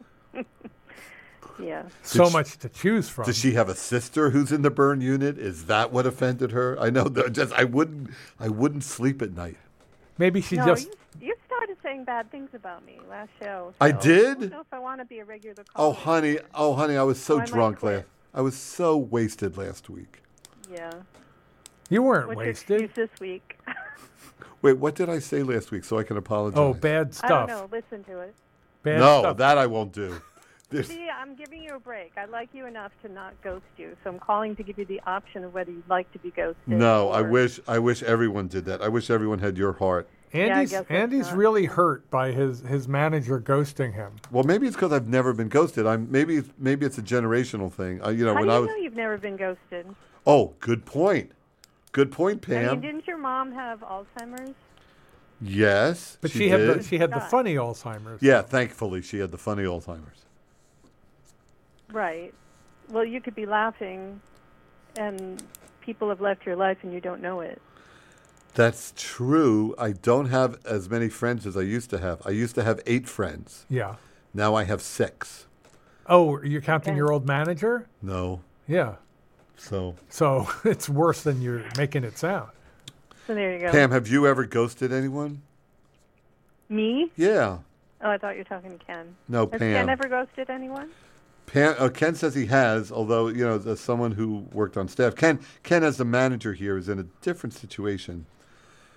Yeah. So much to choose from. Does she have a sister who's in the burn unit? Is that what offended her? I know. I wouldn't sleep at night. Maybe she no, just... You started saying bad things about me last show. So I did? I don't know if I want to be a regular caller. Oh, honey, I was so drunk I was so wasted last week. Yeah. You weren't What's wasted. your excuse this week? Wait, what did I say last week so I can apologize? Oh, bad stuff. I don't know. Listen to it. Bad no, stuff. that I won't do. See, I'm giving you a break. I like you enough to not ghost you, so I'm calling to give you the option of whether you'd like to be ghosted. No, I wish everyone did that. I wish everyone had your heart. Andy's really hurt by his manager ghosting him. Well, maybe it's because I've never been ghosted. Maybe it's a generational thing. How do you know you've never been ghosted? Oh, good point. Good point, Pam. I mean, didn't your mom have Alzheimer's? Yes, but she had the funny Alzheimer's. Yeah, thankfully she had the funny Alzheimer's. Right. Well, you could be laughing, and people have left your life, and you don't know it. That's true. I don't have as many friends as I used to have. I used to have 8 friends. Yeah. Now I have 6. Oh, you're counting your old manager? No. Yeah. So it's worse than you're making it sound. So there you go. Pam, have you ever ghosted anyone? Me? Yeah. Oh, I thought you were talking to Ken. No, Has Pam. Ken ever ghosted anyone? Ken says he has, although, as someone who worked on staff. Ken as the manager here is in a different situation.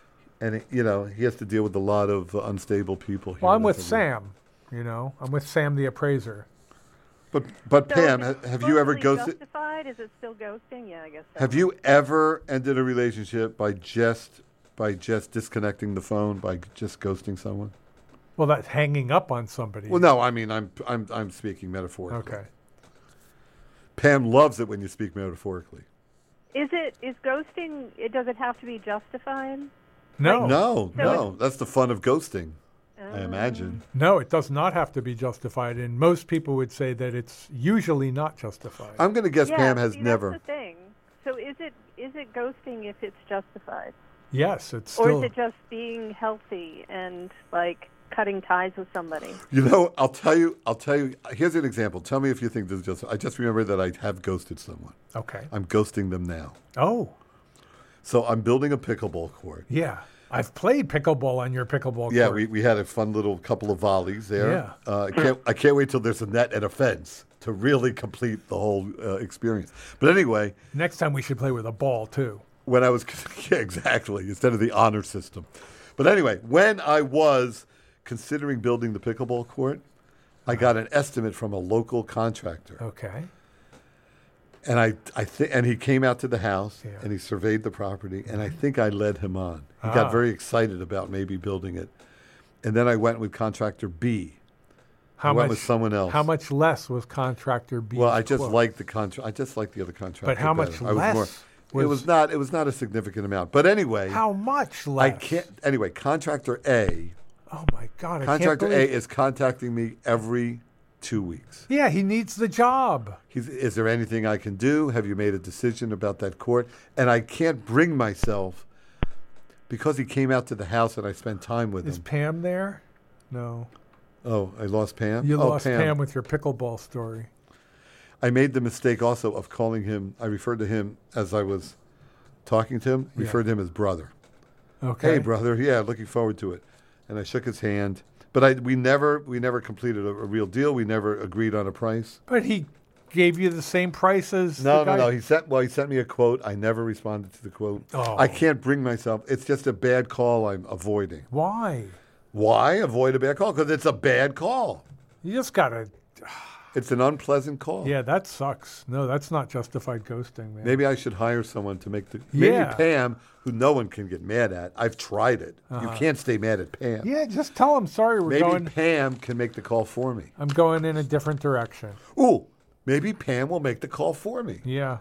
And, he has to deal with a lot of unstable people here. Well, I'm with That's Sam. I'm with Sam the appraiser. But So Pam, if it's have you ever supposedly ghosted? justified? Is it still ghosting? Yeah, I guess so. Have you ever ended a relationship by just disconnecting the phone, by just ghosting someone? Well, that's hanging up on somebody. Well, no, I mean I'm speaking metaphorically. Okay. Pam loves it when you speak metaphorically. Is ghosting? Does it have to be justified? No. No. That's the fun of ghosting, I imagine. No, it does not have to be justified, and most people would say that it's usually not justified. I'm going to guess Yeah, Pam has see, never. That's the thing. So is it ghosting if it's justified, Yes, it's or still. is it just being healthy and cutting ties with somebody? I'll tell you. Here's an example. Tell me if you think this is just. I just remember that I have ghosted someone. Okay. I'm ghosting them now. Oh, So I'm building a pickleball court. yeah. I've played pickleball on your pickleball Yeah, court. we had a fun little couple of volleys there. Yeah. I can't wait till there's a net and a fence to really complete the whole experience. But anyway, Next time we should play with a ball, too. when I was yeah, exactly, instead of the honor system. But anyway, when I was considering building the pickleball court, I got an estimate from a local contractor. Okay. And and he came out to the house Yeah. and he surveyed the property, and I think I led him on. He got very excited about maybe building it. And then I went with contractor B. I went with someone else. How much less was contractor B? Well, I just liked I just liked the other contractor. But how much better. less? It was not a significant amount. But anyway, How much I less? can't. Anyway, contractor A. Oh my God! I Contractor can't A believe. is contacting me every 2 weeks. Yeah, he needs the job. Is there anything I can do? Have you made a decision about that court? And I can't bring myself, because he came out to the house and I spent time with Is him. Pam there? No. Oh, I lost Pam? You Oh, lost Pam with your pickleball story. I made the mistake also of calling him, I referred to him as I was talking to him, referred to him as brother. Okay. Hey, brother. Yeah, looking forward to it. And I shook his hand. But we never completed a real deal. We never agreed on a price. But he gave you the same price as No. the guy? He sent me a quote. I never responded to the quote. Oh. I can't bring myself. It's just a bad call I'm avoiding. Why? Why avoid a bad call? Because it's a bad call. You just gotta. It's an unpleasant call. Yeah, that sucks. No, that's not justified ghosting, man. Maybe I should hire someone to make the. Maybe Yeah. Pam, who no one can get mad at. I've tried it. You can't stay mad at Pam. Yeah, just tell him sorry. Maybe Pam can make the call for me. I'm going in a different direction. Ooh, maybe Pam will make the call for me. Yeah.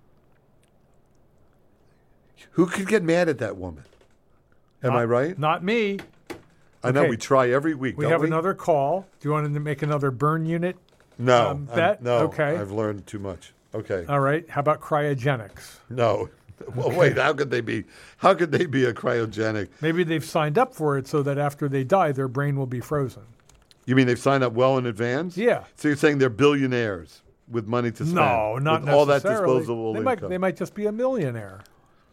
Who could get mad at that woman? Am I right? Not me. I know okay. we try every week. We don't have another call. Do you want to make another burn unit? No, bet? no. Okay. I've learned too much. Okay. All right. How about cryogenics? No. Well, wait. How could they be? How could they be a cryogenic? Maybe they've signed up for it so that after they die, their brain will be frozen. You mean they've signed up well in advance? Yeah. So you're saying they're billionaires with money to spend? No, not with all that necessarily. disposable income. They might just be a millionaire.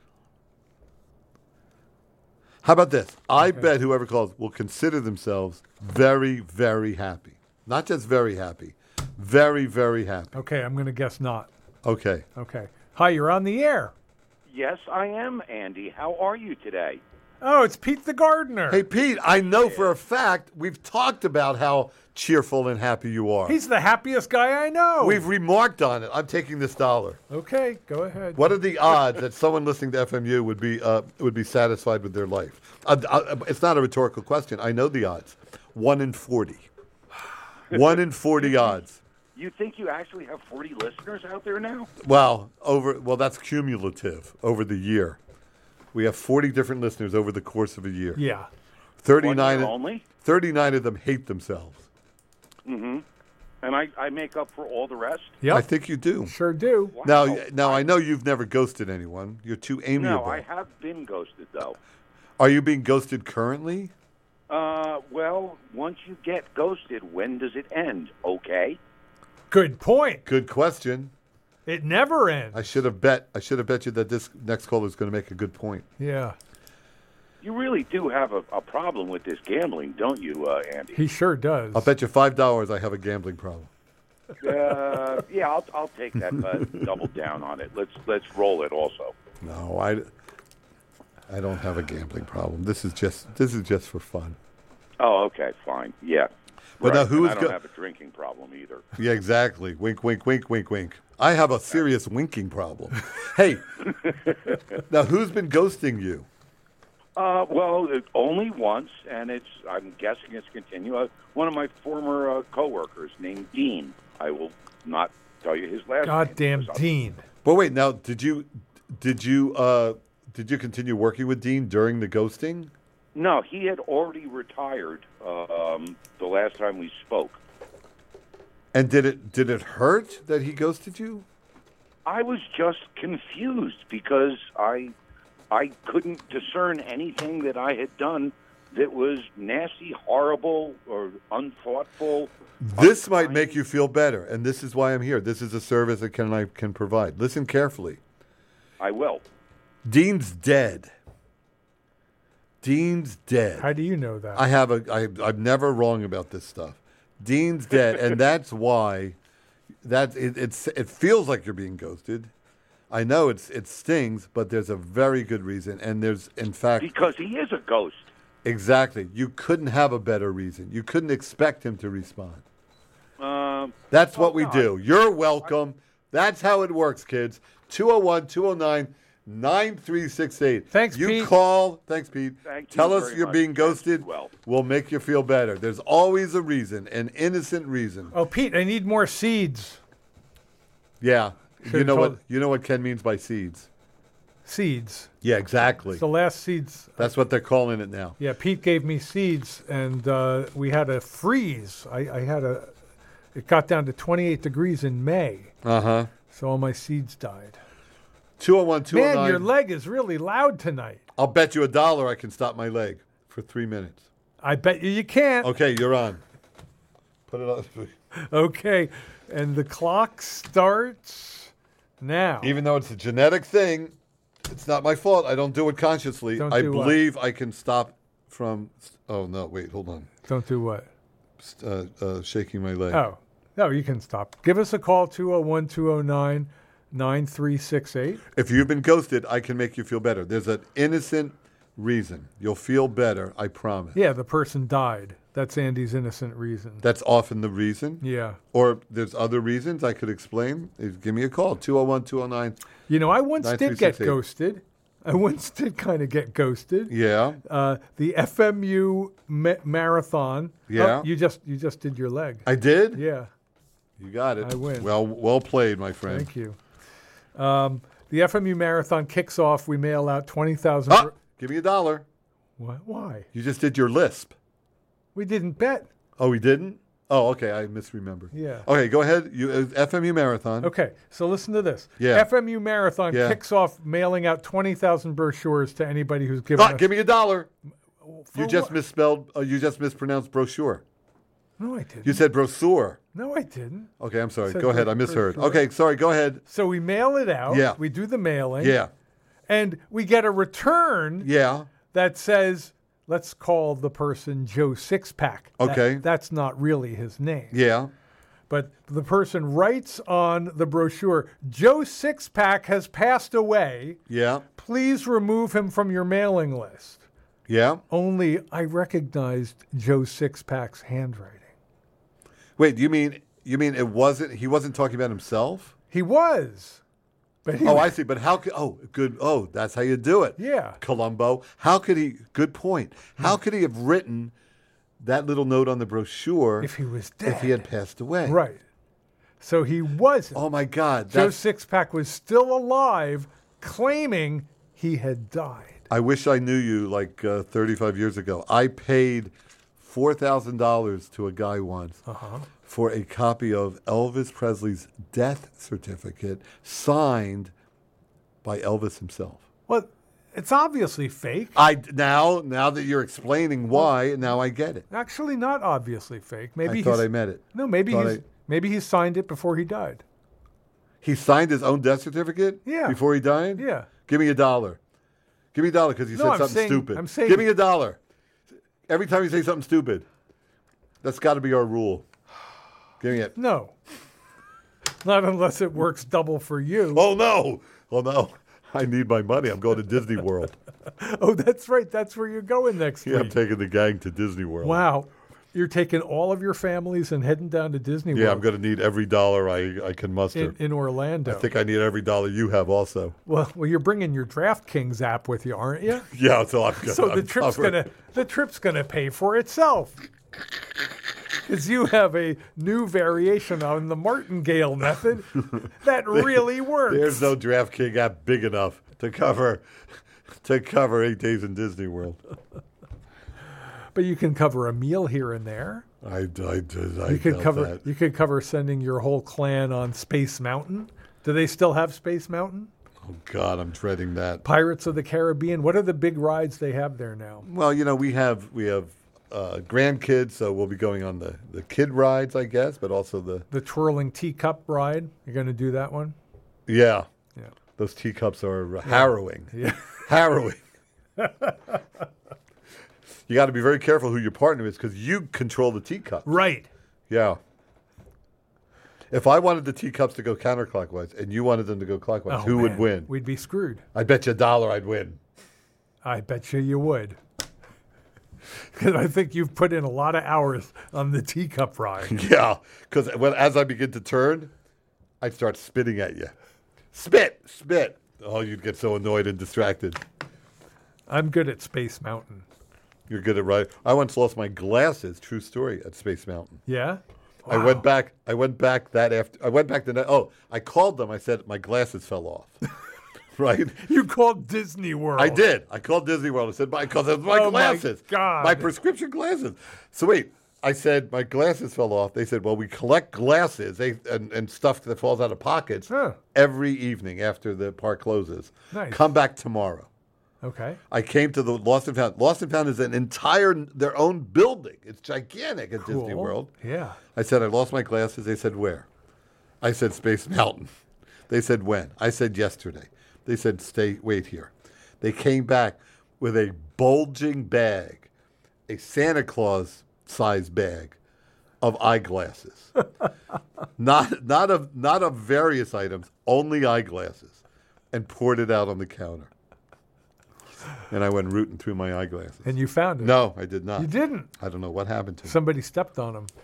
How about this? I bet whoever calls will consider themselves very, very happy. Not just very happy. Very, very happy. Okay, I'm going to guess not. Okay. Okay. Hi, you're on the air. Yes, I am, Andy. How are you today? Oh, it's Pete the gardener. Hey, Pete, I know for a fact we've talked about how cheerful and happy you are. He's the happiest guy I know. We've remarked on it. I'm taking this dollar. Okay, go ahead. What are the odds that someone listening to FMU would be satisfied with their life? It's not a rhetorical question. I know the odds. 1 in 40. 1 in 40 odds. You think you actually have 40 listeners out there now? Well, that's cumulative over the year. We have 40 different listeners over the course of a year. Yeah. 39 only? 39 of them hate themselves. Mm-hmm. And I make up for all the rest? Yep. I think you do. Sure do. Wow. Now I know you've never ghosted anyone. You're too amiable. No, I have been ghosted, though. Are you being ghosted currently? Well, once you get ghosted, when does it end? Okay. Good point. Good question. It never ends. I should have bet you that this next caller is going to make a good point. Yeah. You really do have a problem with this gambling, don't you, Andy? He sure does. I'll bet you $5 I have a gambling problem. Yeah, I'll take that, but double down on it. Let's roll it also. No, I don't have a gambling problem. This is just for fun. Oh, okay, fine. Yeah. But now Right, who's and I don't have a drinking problem either. Yeah, exactly. Wink, wink, wink, wink, wink. I have a serious winking problem. Hey, now who's been ghosting you? Well, only once, and I'm guessing it's continuing. One of my former coworkers named Dean. I will not tell you his last name. Goddamn Dean. But wait, now did you continue working with Dean during the ghosting? No, he had already retired the last time we spoke. And did it hurt that he ghosted you? I was just confused because I couldn't discern anything that I had done that was nasty, horrible, or unthoughtful. This might make you feel better, and this is why I'm here. This is a service that I can provide. Listen carefully. I will. Dean's dead. Dean's dead. How do you know that? I'm never wrong about this stuff. Dean's dead, and that's why it feels like you're being ghosted. I know it stings, but there's a very good reason, and there's, in fact... Because he is a ghost. Exactly. You couldn't have a better reason. You couldn't expect him to respond. That's what we do. You're welcome. That's how it works, kids. 201-209-9368. Thanks, Pete. Pete. Call. Thanks, Pete. Thank you Tell us very you're much. being ghosted. Well. We'll make you feel better. There's always a reason, an innocent reason. Oh, Pete, I need more seeds. Yeah. Should've You know what Ken means by seeds. Seeds. Yeah, exactly. It's the last seeds. That's what they're calling it now. Yeah, Pete gave me seeds, and we had a freeze. It got down to 28 degrees in May. Uh-huh. So all my seeds died. 201-209. Man, your leg is really loud tonight. I'll bet you $1 I can stop my leg for 3 minutes. I bet you can't. Okay, you're on. Put it on. Okay, and the clock starts now. Even though it's a genetic thing, it's not my fault. I don't do it consciously. I believe I can stop from... Oh, no, wait, hold on. Don't do what? Shaking my leg. Oh, no, you can stop. Give us a call, 201-209-9368. If you've been ghosted, I can make you feel better. There's an innocent reason. You'll feel better, I promise. Yeah, the person died. That's Andy's innocent reason. That's often the reason. Yeah. Or there's other reasons I could explain. Give me a call, 201-209. You know, I once did get 9368. ghosted. I once did kind of get ghosted. Yeah. The FMU marathon. Yeah. Oh, you just did your leg. I did? Yeah. You got it. I win. Well played, my friend. Thank you. The FMU marathon kicks off. We mail out 20,000. Give me $1. What? Why? You just did your lisp. We didn't bet. Oh, we didn't? Oh, okay. I misremembered. Yeah. Okay, go ahead. FMU Marathon. Okay, so listen to this. Yeah. FMU Marathon Yeah. kicks off mailing out 20,000 brochures to anybody who's given us... Give me $1. For You just what? misspelled. You just mispronounced brochure. No, I didn't. You said brochure. No, I didn't. Okay, I'm sorry. Said Go ahead. I misheard. brochure. Okay, sorry. Go ahead. So we mail it out. Yeah. We do the mailing. Yeah. And we get a return Yeah. that says, let's call the person Joe Sixpack. Okay. That's not really his name. Yeah. But the person writes on the brochure, Joe Sixpack has passed away. Yeah. Please remove him from your mailing list. Yeah. Only I recognized Joe Sixpack's handwriting. Wait, you mean it wasn't? He wasn't talking about himself? He was. But he I see. But how could? Oh, good. Oh, that's how you do it. Yeah. Columbo. How could he? Good point. How could he have written that little note on the brochure if he was dead? If he had passed away? Right. So he wasn't. Oh my God. Joe Sixpack was still alive, claiming he had died. I wish I knew you like 35 years ago. I paid $4,000 to a guy once for a copy of Elvis Presley's death certificate signed by Elvis himself. Well, it's obviously fake. Now that you're explaining why, now I get it. Actually, not obviously fake. Maybe I thought I met it. No, maybe he signed it before he died. He signed his own death certificate? Yeah. Before he died? Yeah. Give me $1. Give me $1 because you said something stupid. I'm saying, give me $1. Every time you say something stupid. That's got to be our rule. Give me it. No. Not unless it works double for you. Oh, no. Oh, no. I need my money. I'm going to Disney World. Oh, that's right. That's where you're going next Yeah, I'm week. taking the gang to Disney World. Wow. You're taking all of your families and heading down to Disney World. Yeah, I'm going to need every dollar I can muster. in Orlando. I think I need every dollar you have also. Well, you're bringing your DraftKings app with you, aren't you? Yeah, so I'm good. So the trip's gonna pay for itself. Because you have a new variation on the martingale method that really works. There's no DraftKings app big enough to cover 8 days in Disney World. But you can cover a meal here and there. I You could cover that. you could cover sending your whole clan on Space Mountain. Do they still have Space Mountain? Oh God, I'm dreading that. Pirates of the Caribbean. What are the big rides they have there now? Well, we have grandkids, so we'll be going on the kid rides, I guess, but also the twirling teacup ride. You're going to do that one? Yeah. Yeah. Those teacups are harrowing. Yeah. Harrowing. You got to be very careful who your partner is because you control the teacup. Right. Yeah. If I wanted the teacups to go counterclockwise and you wanted them to go clockwise, who would win? We'd be screwed. I bet you $1 I'd win. I bet you would. Because I think you've put in a lot of hours on the teacup ride. Yeah, because as I begin to turn, I'd start spitting at you. Spit, spit. Oh, you'd get so annoyed and distracted. I'm good at Space Mountain. You're good at right. I once lost my glasses. True story at Space Mountain. Yeah. Wow. I went back the night. Oh, I called them. I said my glasses fell off. Right? You called Disney World. I did. I called Disney World. I said because it was my glasses. My God. My prescription glasses. So wait. I said my glasses fell off. They said, well, we collect glasses and stuff that falls out of pockets every evening after the park closes. Nice. Come back tomorrow. Okay. I came to the Lost and Found. Lost and Found is an entire, their own building. It's gigantic at Disney World. Yeah. I said, I lost my glasses. They said, where? I said, Space Mountain. They said, when? I said, yesterday. They said, wait here. They came back with a bulging bag, a Santa Claus size bag of eyeglasses. not of various items, only eyeglasses, and poured it out on the counter. And I went rooting through my eyeglasses. And you found it? No, I did not. You didn't? I don't know what happened to them. Somebody stepped on them.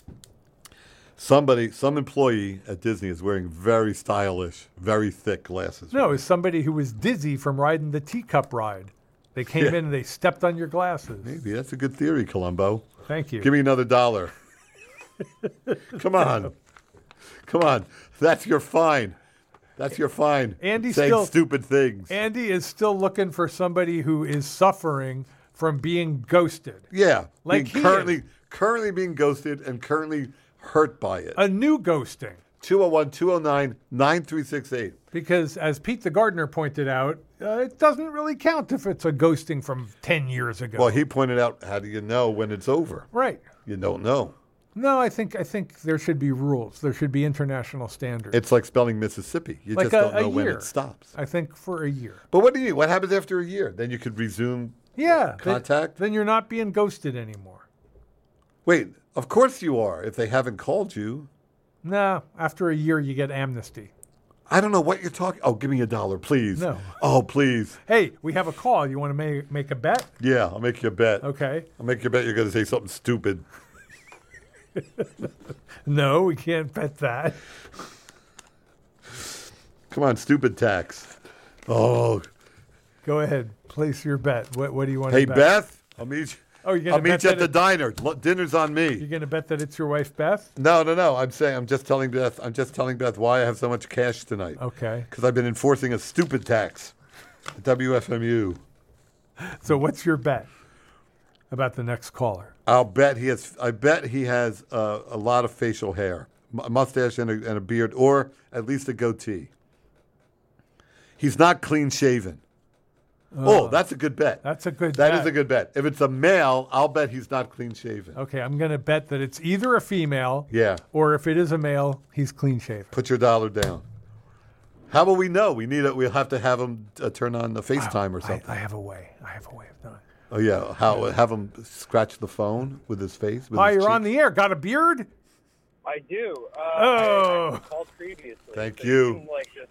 Some employee at Disney is wearing very stylish, very thick glasses. No, it's somebody who was dizzy from riding the teacup ride. They came in and they stepped on your glasses. Maybe. That's a good theory, Columbo. Thank you. Give me another $1. Come on. Come on. That's your fine. That's your fine. Andy's saying still stupid things. Andy is still looking for somebody who is suffering from being ghosted. Yeah. Like currently being ghosted and currently hurt by it. A new ghosting. 201-209-9368. Because as Pete the Gardener pointed out, it doesn't really count if it's a ghosting from 10 years ago. Well, he pointed out, how do you know when it's over? Right. You don't know. No, I think there should be rules. There should be international standards. It's like spelling Mississippi. You like just don't know when it stops. I think for a year. But what do you mean? What happens after a year? Then you could resume contact? Then you're not being ghosted anymore. Wait, of course you are if they haven't called you. No, after a year you get amnesty. I don't know what you're talking. Oh, give me $1, please. No. Oh, please. Hey, we have a call. You want to make a bet? Yeah, I'll make you a bet. Okay. I'll make you a bet you're going to say something stupid. No, we can't bet that. Come on, stupid tax. Oh. Go ahead. Place your bet. What do you want to bet? Hey, Beth, I'll meet you. Oh, you're I'll meet you at the diner. Dinner's on me. You're going to bet that it's your wife, Beth? No. I'm just telling Beth why I have so much cash tonight. Okay. Because I've been enforcing a stupid tax at WFMU. So what's your bet about the next caller? I bet he has a lot of facial hair, a mustache and a beard, or at least a goatee. He's not clean shaven. Oh, that's a good bet. That's a good bet. That is a good bet. If it's a male, I'll bet he's not clean shaven. Okay, I'm going to bet that it's either a female, yeah, or if it is a male, he's clean shaven. Put your $1 down. How will we know? We'll have to have him turn on the FaceTime or something. I have a way of knowing. Oh yeah, have him scratch the phone with his face. Hi, you're on the air. Got a beard? I do. I called previously. Thank so you. can, just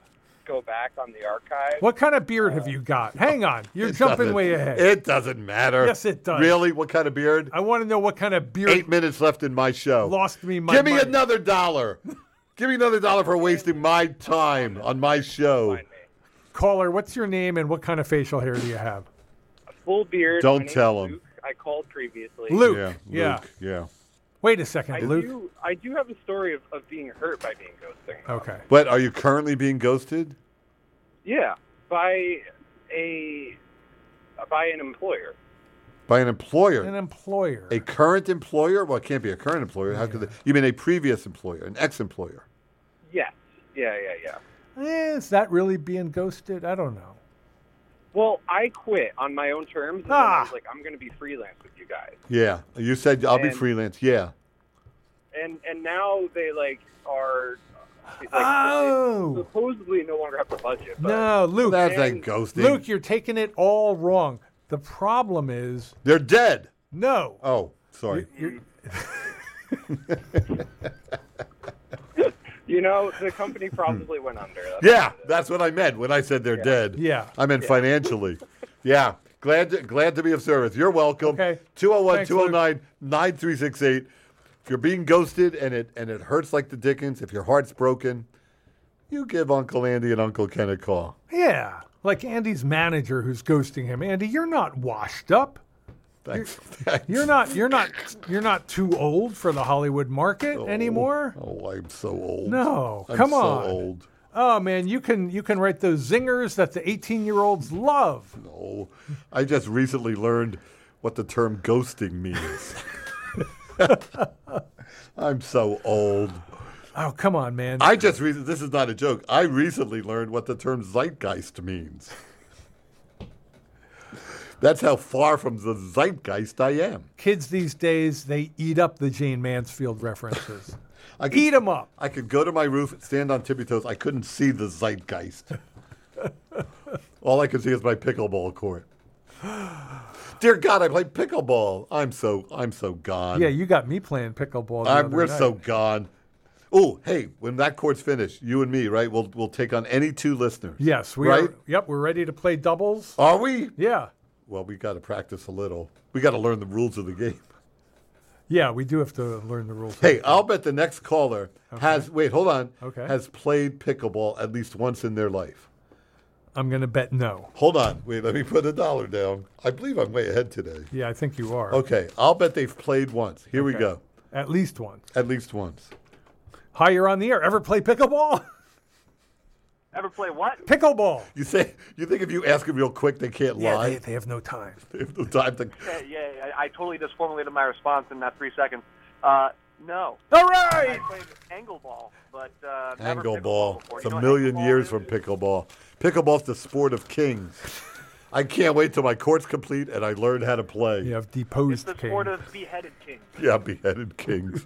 go back on the archive. What kind of beard have you got? Hang on. You're jumping way ahead. It doesn't matter. Yes, it does. Really? What kind of beard? I want to know what kind of beard 8 minutes left in my show. lost me my Give me money. another $1. Give me another $1 for wasting my time on my show. Caller, what's your name and what kind of facial hair do you have? A full beard. Don't My name's tell him. Luke. I called previously. Luke. Yeah. Wait a second, Luke. I do have a story of being hurt by being ghosted. Okay. But are you currently being ghosted? Yeah, by an employer. By an employer? An employer. A current employer? Well, it can't be a current employer. How could they? You mean a previous employer, an ex-employer? Yes. Yeah. Is that really being ghosted? I don't know. Well, I quit on my own terms, and then I was like, I'm going to be freelance with you guys. Yeah. You said I'll be And- freelance. Yeah. And now they are supposedly no longer have the budget. But No, Luke. That's like ghosting. Luke, you're taking it all wrong. The problem is They're dead. no. Oh, sorry. The company probably went under. That's what I meant when I said they're dead. Yeah. I meant financially. Yeah. Glad to be of service. You're welcome. Okay. 201-209-9368. If you're being ghosted and it hurts like the dickens, if your heart's broken, you give Uncle Andy and Uncle Ken a call. Yeah. Like Andy's manager who's ghosting him. Andy, you're not washed up. Thanks. You're not too old for the Hollywood market anymore. Oh, I'm so old. No, I'm come so on. old. Oh man, you can write those zingers that the 18-year-olds love. No, I just recently learned what the term ghosting means. I'm so old. Oh, come on, man. This is not a joke. I recently learned what the term zeitgeist means. That's how far from the zeitgeist I am. Kids these days, they eat up the Jane Mansfield references. Eat them up. I could go to my roof, stand on tippy toes. I couldn't see the zeitgeist. All I could see is my pickleball court. Dear God, I play pickleball. I'm so gone. Yeah, you got me playing pickleball. the other We're night. so gone. Oh, hey, when that court's finished, you and me, right? We'll take on any two listeners. Yes, we right? are. Yep, we're ready to play doubles. Are we? Yeah. Well, we got to practice a little. We got to learn the rules of the game. Yeah, we do have to learn the rules. Hey, I'll bet the next caller has Okay. has played pickleball at least once in their life. I'm going to bet no. Hold on. Wait, let me put $1 down. I believe I'm way ahead today. Yeah, I think you are. Okay, I'll bet they've played once. Here we Okay. go. At least once. At least once. Hi, you're on the air. Ever play pickleball? Ever play what? Pickleball. You think if you ask them real quick, they can't Yeah, lie? they have no time. They have no time to. I totally just formulated my response in that 3 seconds. No. All right. I played angle ball, but never Angle pickleball ball. before. It's You a know what million angle ball years is? from pickleball. Pickleball's the sport of kings. I can't wait till my court's complete and I learn how to play. You have deposed The king. sport of beheaded kings. Yeah, beheaded kings.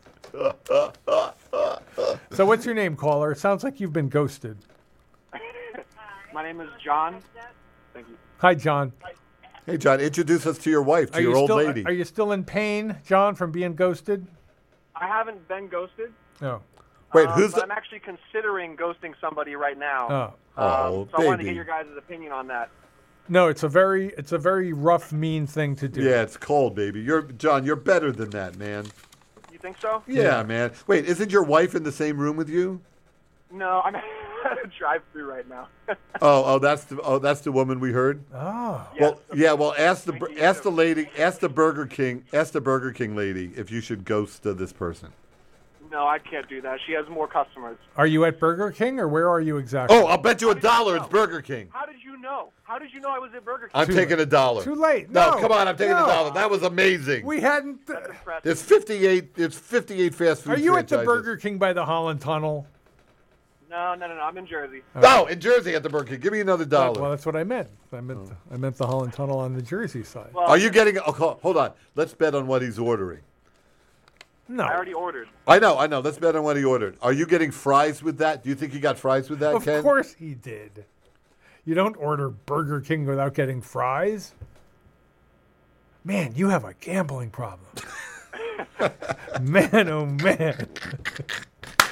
So what's your name, caller? It sounds like you've been ghosted. My name is John. Thank you. Hi, John. Hey, John, introduce us to your wife, to your old lady. Are you still in pain, John, from being ghosted? I haven't been ghosted. No. Wait, who's but the? I'm actually considering ghosting somebody right now. Oh. Oh, so I wanted to baby. get your guys' opinion on that. No, it's a very rough, mean thing to do. Yeah, it's cold, baby. John, you're better than that, man. You think so? Yeah, man. Wait, isn't your wife in the same room with you? No, I'm at a drive-through right now. That's the woman we heard. Oh. Well, yeah. Well, ask the Burger King lady if you should ghost this person. No, I can't do that. She has more customers. Are you at Burger King or where are you exactly? Oh, I'll bet you $1 it's Burger King. How did you know? How did you know I was at Burger King? I'm taking $1. Too late. No, No, come on, I'm taking no. $1. That was amazing. We hadn't. There's 58 fast food Are you at the franchises. Burger King by the Holland Tunnel? No. I'm in Jersey. No, in Jersey at the Burger King. Give me another $1. Well, that's what I meant. I meant the Holland Tunnel on the Jersey side. Well, Are you getting? Oh, hold on. Let's bet on what he's ordering. No. I already ordered. I know. Let's bet on what he ordered. Are you getting fries with that? Do you think he got fries with that, Of Ken? course he did. You don't order Burger King without getting fries. Man, you have a gambling problem. Man, oh man.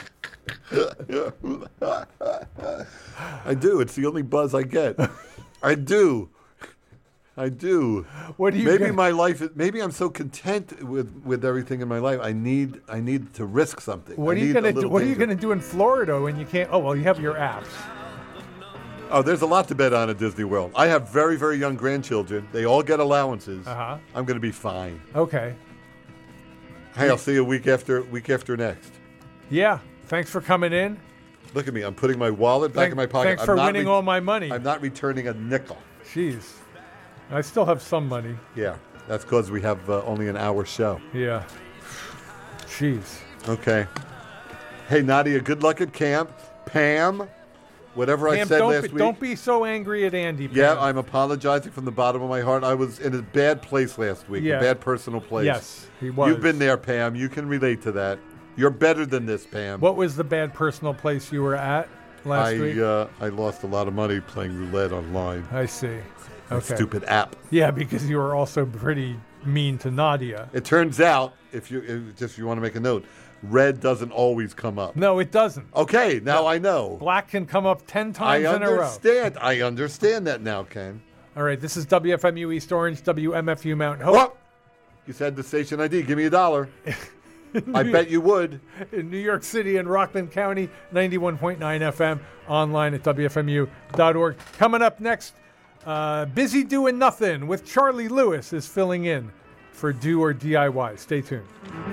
I do. It's the only buzz I get. I do. What do you? Maybe my life. Maybe I'm so content with everything in my life. I need to risk something. What are you gonna do? What are you gonna do in Florida when you can't? Oh well, you have your apps. Oh, there's a lot to bet on at Disney World. I have very, very young grandchildren. They all get allowances. Uh-huh. I'm going to be fine. Okay. Hey, I'll see you week after next. Yeah. Thanks for coming in. Look at me. I'm putting my wallet back in my pocket. Thanks for winning all my money. I'm not returning a nickel. Jeez. I still have some money. Yeah. That's because we have only an hour show. Yeah. Jeez. Okay. Hey, Nadia, good luck at camp. Pam, whatever Pam, I said last week. Don't be so angry at Andy, Pam. Yeah, I'm apologizing from the bottom of my heart. I was in a bad place last week, a bad personal place. Yes, he was. You've been there, Pam. You can relate to that. You're better than this, Pam. What was the bad personal place you were at last week? I lost a lot of money playing roulette online. I see. That Okay. stupid app. Yeah, because you were also pretty mean to Nadia. It turns out, if you want to make a note, red doesn't always come up. No, it doesn't. Okay, now I know. Black can come up 10 times in a row. I understand that now, Ken. All right, this is WFMU East Orange, WMFU Mountain Hope. Oh, you said the station ID. Give me $1. I bet you would. In New York City and Rockland County, 91.9 FM, online at WFMU.org. Coming up next, Busy Doing Nothing with Charlie Lewis is filling in for Do or DIY. Stay tuned.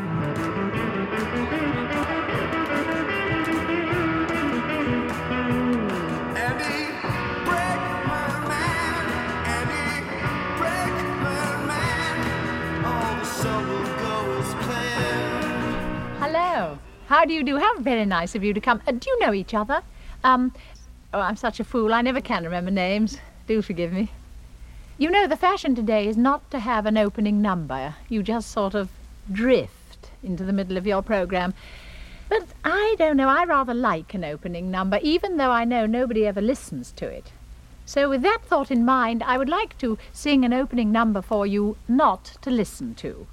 Hello. How do you do? How very nice of you to come. Do you know each other? Oh, I'm such a fool. I never can remember names. Do forgive me. You know, the fashion today is not to have an opening number. You just sort of drift into the middle of your program. But I don't know. I rather like an opening number, even though I know nobody ever listens to it. So with that thought in mind, I would like to sing an opening number for you not to listen to.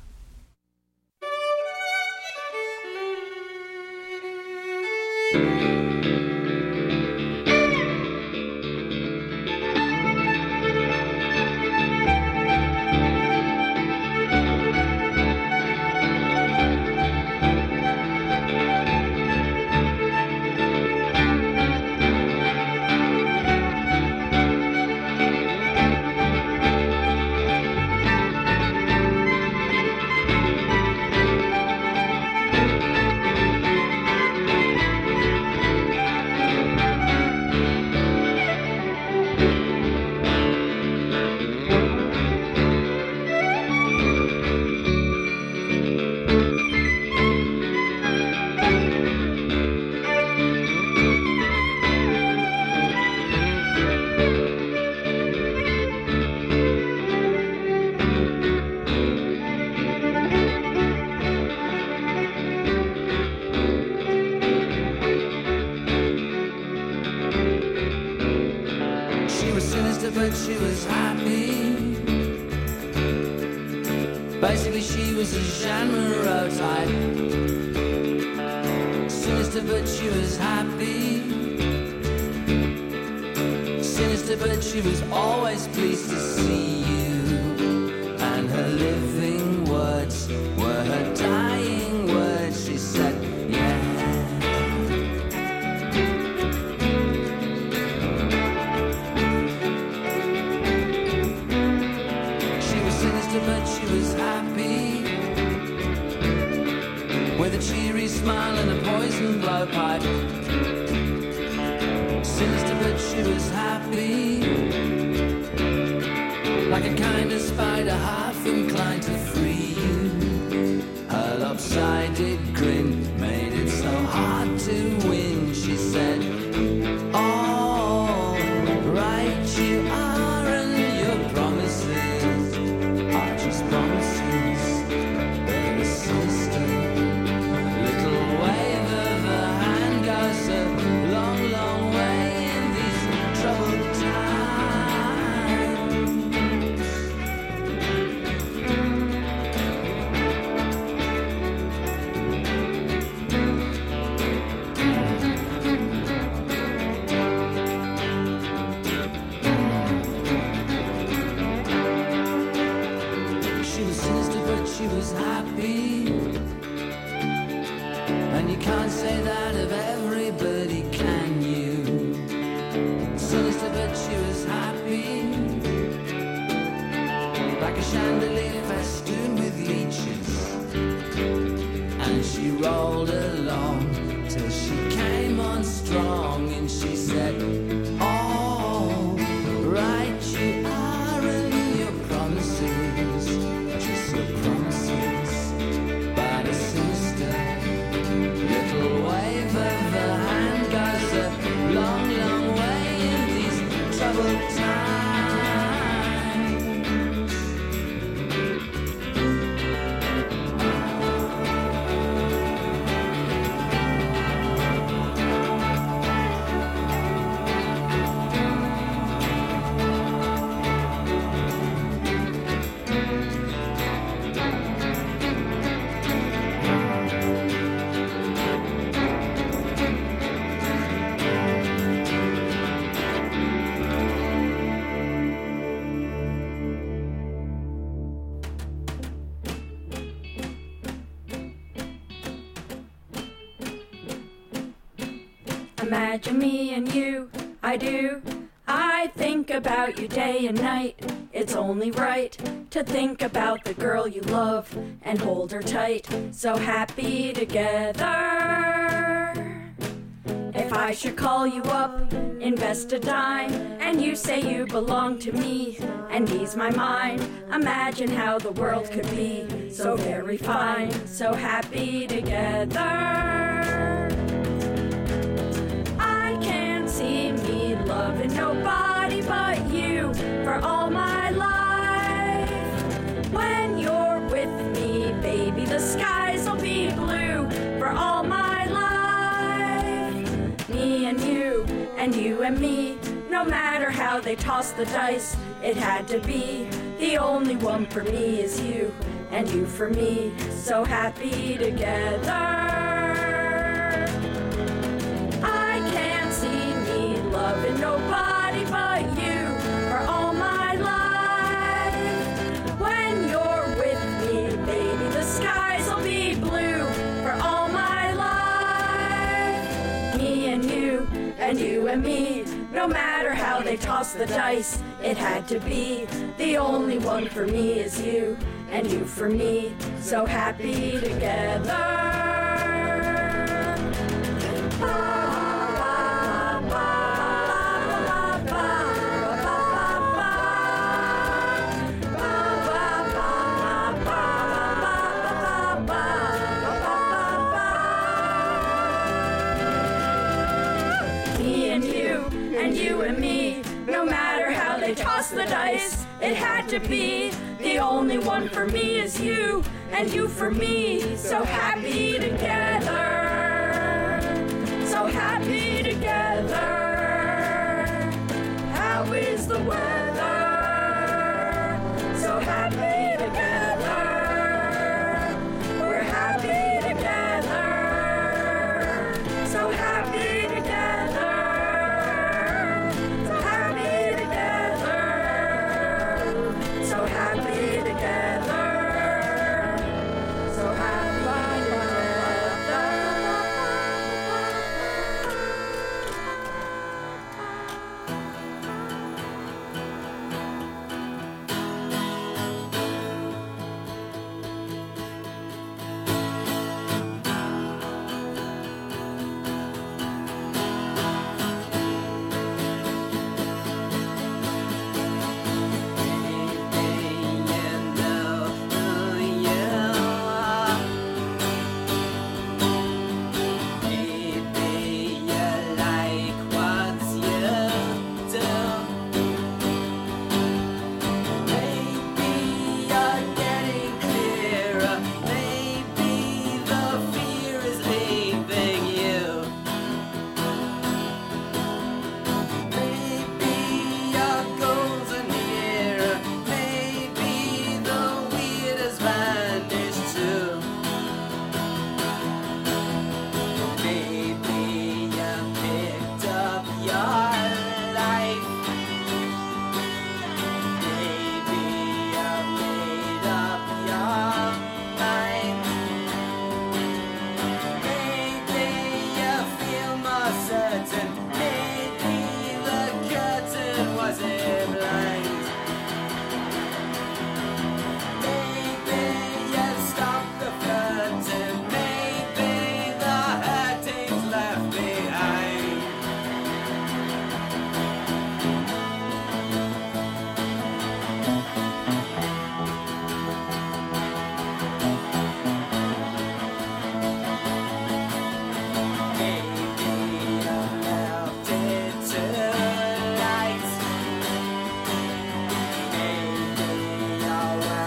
but she was happy. Basically, she was a genre type. Sinister, but she was happy. Sinister, but she was always pleased to see you. And her living words were her dying words. She said, yeah. But she was happy, with a cheery smile and a poison blowpipe. Sinister, but she was happy, like a kind of spider half inclined to free you. Her lopsided grin made it so hard to win. She said, all right you are, and your promises promises, baby sister. Little wave of a hand goes a long, long way in these troubled times. she was happy. And you can't say that of everybody, can you? Sinister, but she was happy. Like a chandelier festooned with leeches. And she rolled along till she came on strong. And she said, all right you are in your promises, just your promises. But a sinister little wave of the hand goes a long, long way in these troubled times. Imagine me and you, I do. I think about you day and night. It's only right to think about the girl you love and hold her tight. So happy together. If I should call you up, invest a dime, and you say you belong to me and ease my mind, imagine how the world could be so very fine, so happy together. See me loving nobody but you for all my life. When you're with me, baby, the skies will be blue for all my life. Me and you and me, no matter how they toss the dice, it had to be. The only one for me is you, and you for me, so happy together. Loving nobody but you for all my life. When you're with me, baby, the skies will be blue for all my life. Me and you and me, no matter how they toss the dice, it had to be. The only one for me is you, and you for me, so happy together. Toss the dice, it had to be. The only one for me is you, and you for me, so happy together. So happy together. How is the world?